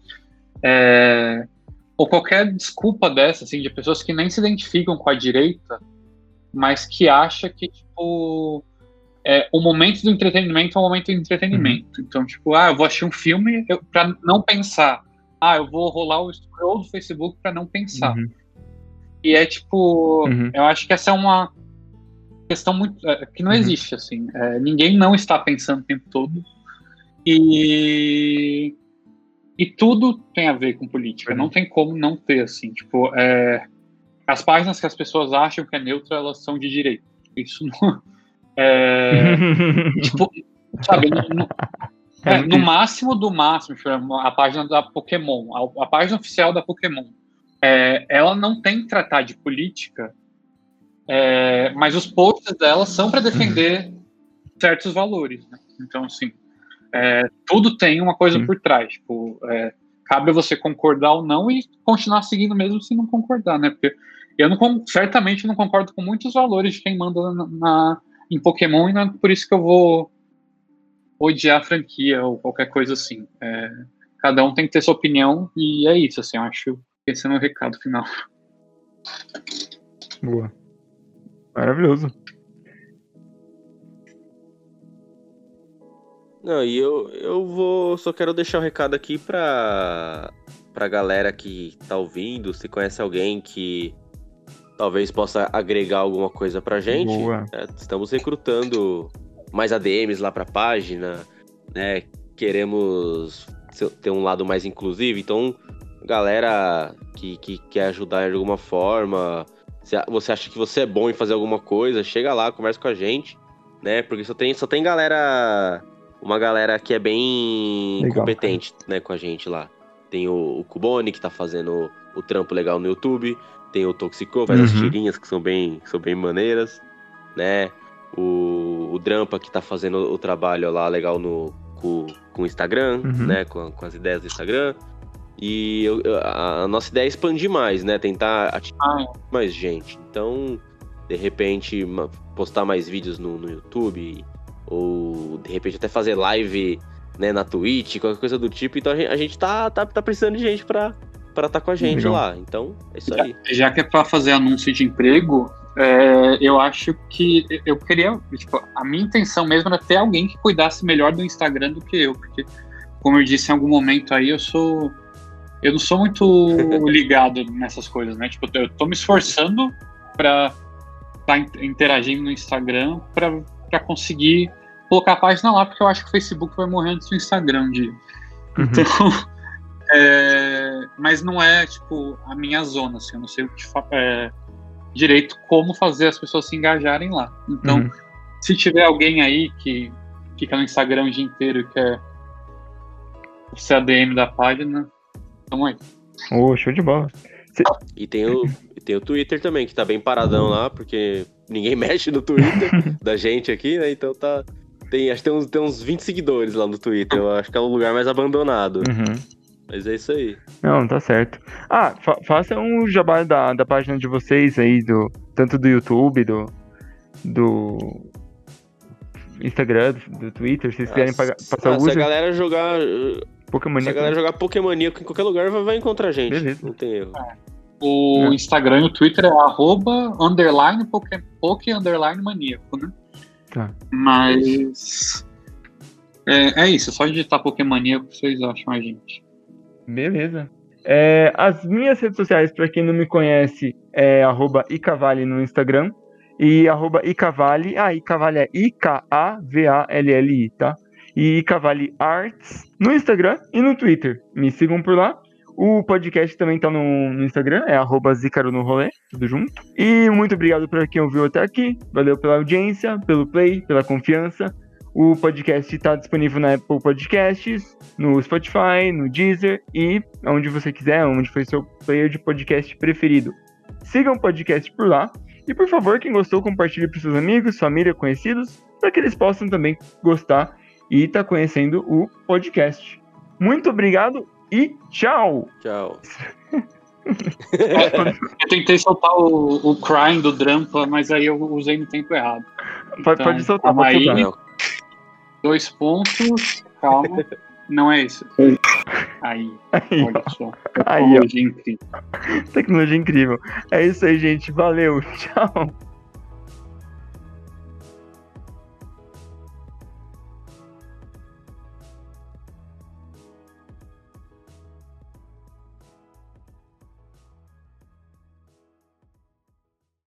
Ou qualquer desculpa dessa, assim, de pessoas que nem se identificam com a direita, mas que acha que, tipo, o momento do entretenimento é um momento de entretenimento. Então, tipo, eu vou assistir um filme pra não pensar. Eu vou rolar o scroll do Facebook pra não pensar. E tipo, eu acho que essa é uma questão muito que não existe, assim. Ninguém não está pensando o tempo todo. E tudo tem a ver com política. Não tem como não ter, assim. Tipo, as páginas que as pessoas acham que é neutra, elas são de direita. Isso não... tipo, sabe, no máximo do máximo, a página da Pokémon, a página oficial da Pokémon, ela não tem que tratar de política, mas os posts dela são para defender certos valores, né? Então, assim, tudo tem uma coisa por trás, tipo, cabe a você concordar ou não e continuar seguindo mesmo se não concordar, né? Porque eu certamente não concordo com muitos valores de quem manda em Pokémon, e não é por isso que eu vou odiar a franquia ou qualquer coisa assim. Cada um tem que ter sua opinião e é isso, assim, eu acho que esse é o meu recado final. Boa. Maravilhoso. Não, e só quero deixar um recado aqui pra galera que tá ouvindo, se conhece alguém que talvez possa agregar alguma coisa pra gente. Boa. Estamos recrutando mais ADMs lá pra página, né? Queremos ter um lado mais inclusivo, então galera que quer ajudar de alguma forma, você acha que você é bom em fazer alguma coisa, chega lá, conversa com a gente, né? Porque só tem uma galera que é bem Legal, competente, né, com a gente lá. Tem o Cubone, que tá fazendo o trampo legal no YouTube. Tem o Toxicô, faz as tirinhas que são bem maneiras, né? O Drampa, que tá fazendo o trabalho lá legal com o Instagram, né? Com as ideias do Instagram. E a nossa ideia é expandir mais, né? Tentar atingir mais gente. Então, de repente, postar mais vídeos no YouTube, ou de repente até fazer live, né, na Twitch, qualquer coisa do tipo. Então a gente tá precisando de gente pra estar com a gente Legal. lá. Então, é isso aí. Já que é pra fazer anúncio de emprego, eu acho que eu queria, tipo, a minha intenção mesmo era ter alguém que cuidasse melhor do Instagram do que eu, porque, como eu disse em algum momento aí, eu não sou muito ligado nessas coisas, né? Tipo, eu tô me esforçando pra estar interagindo no Instagram pra conseguir colocar a página lá, porque eu acho que o Facebook vai morrer antes do Instagram um dia. Então, mas não é, tipo, a minha zona, assim, eu não sei direito como fazer as pessoas se engajarem lá. Então, se tiver alguém aí que fica no Instagram o dia inteiro e quer ser ADM da página, tamo aí. Show de bola. E tem o Twitter também, que tá bem paradão lá, porque ninguém mexe no Twitter da gente aqui, né? Então acho que tem uns 20 seguidores lá no Twitter. Eu acho que é o lugar mais abandonado. Mas é isso aí. Não, tá certo. Faça um jabá da página de vocês aí, tanto do YouTube, do Instagram, do Twitter, se vocês quiserem passar o uso. Se a galera jogar Pokémonia em qualquer lugar, vai encontrar a gente. Beleza. Não tem erro. O Instagram e o Twitter é @_poké_maníaco, né? Tá. Mas é isso, só digitar Pokémaníaco que vocês acham a gente. Beleza. As minhas redes sociais, pra quem não me conhece, é @icavale no Instagram e @icavale. Icavale é IKAVALLI, tá? E Icavale Arts no Instagram e no Twitter. Me sigam por lá. O podcast também tá no Instagram, é @zicaronolê, tudo junto. E muito obrigado por quem ouviu até aqui. Valeu pela audiência, pelo play, pela confiança. O podcast está disponível na Apple Podcasts, no Spotify, no Deezer e onde você quiser, onde for seu player de podcast preferido. Sigam o podcast por lá. E por favor, quem gostou, compartilhe para seus amigos, família, conhecidos, para que eles possam também gostar e estar conhecendo o podcast. Muito obrigado e tchau! Tchau. Eu tentei soltar o crying do Drampa, mas aí eu usei no tempo errado. Pode soltar, calma pode aí. soltar. 2 pontos, calma. Não é isso. Aí, olha só. Aí, ó. Tecnologia incrível. Tecnologia incrível. É isso aí, gente. Valeu. Tchau.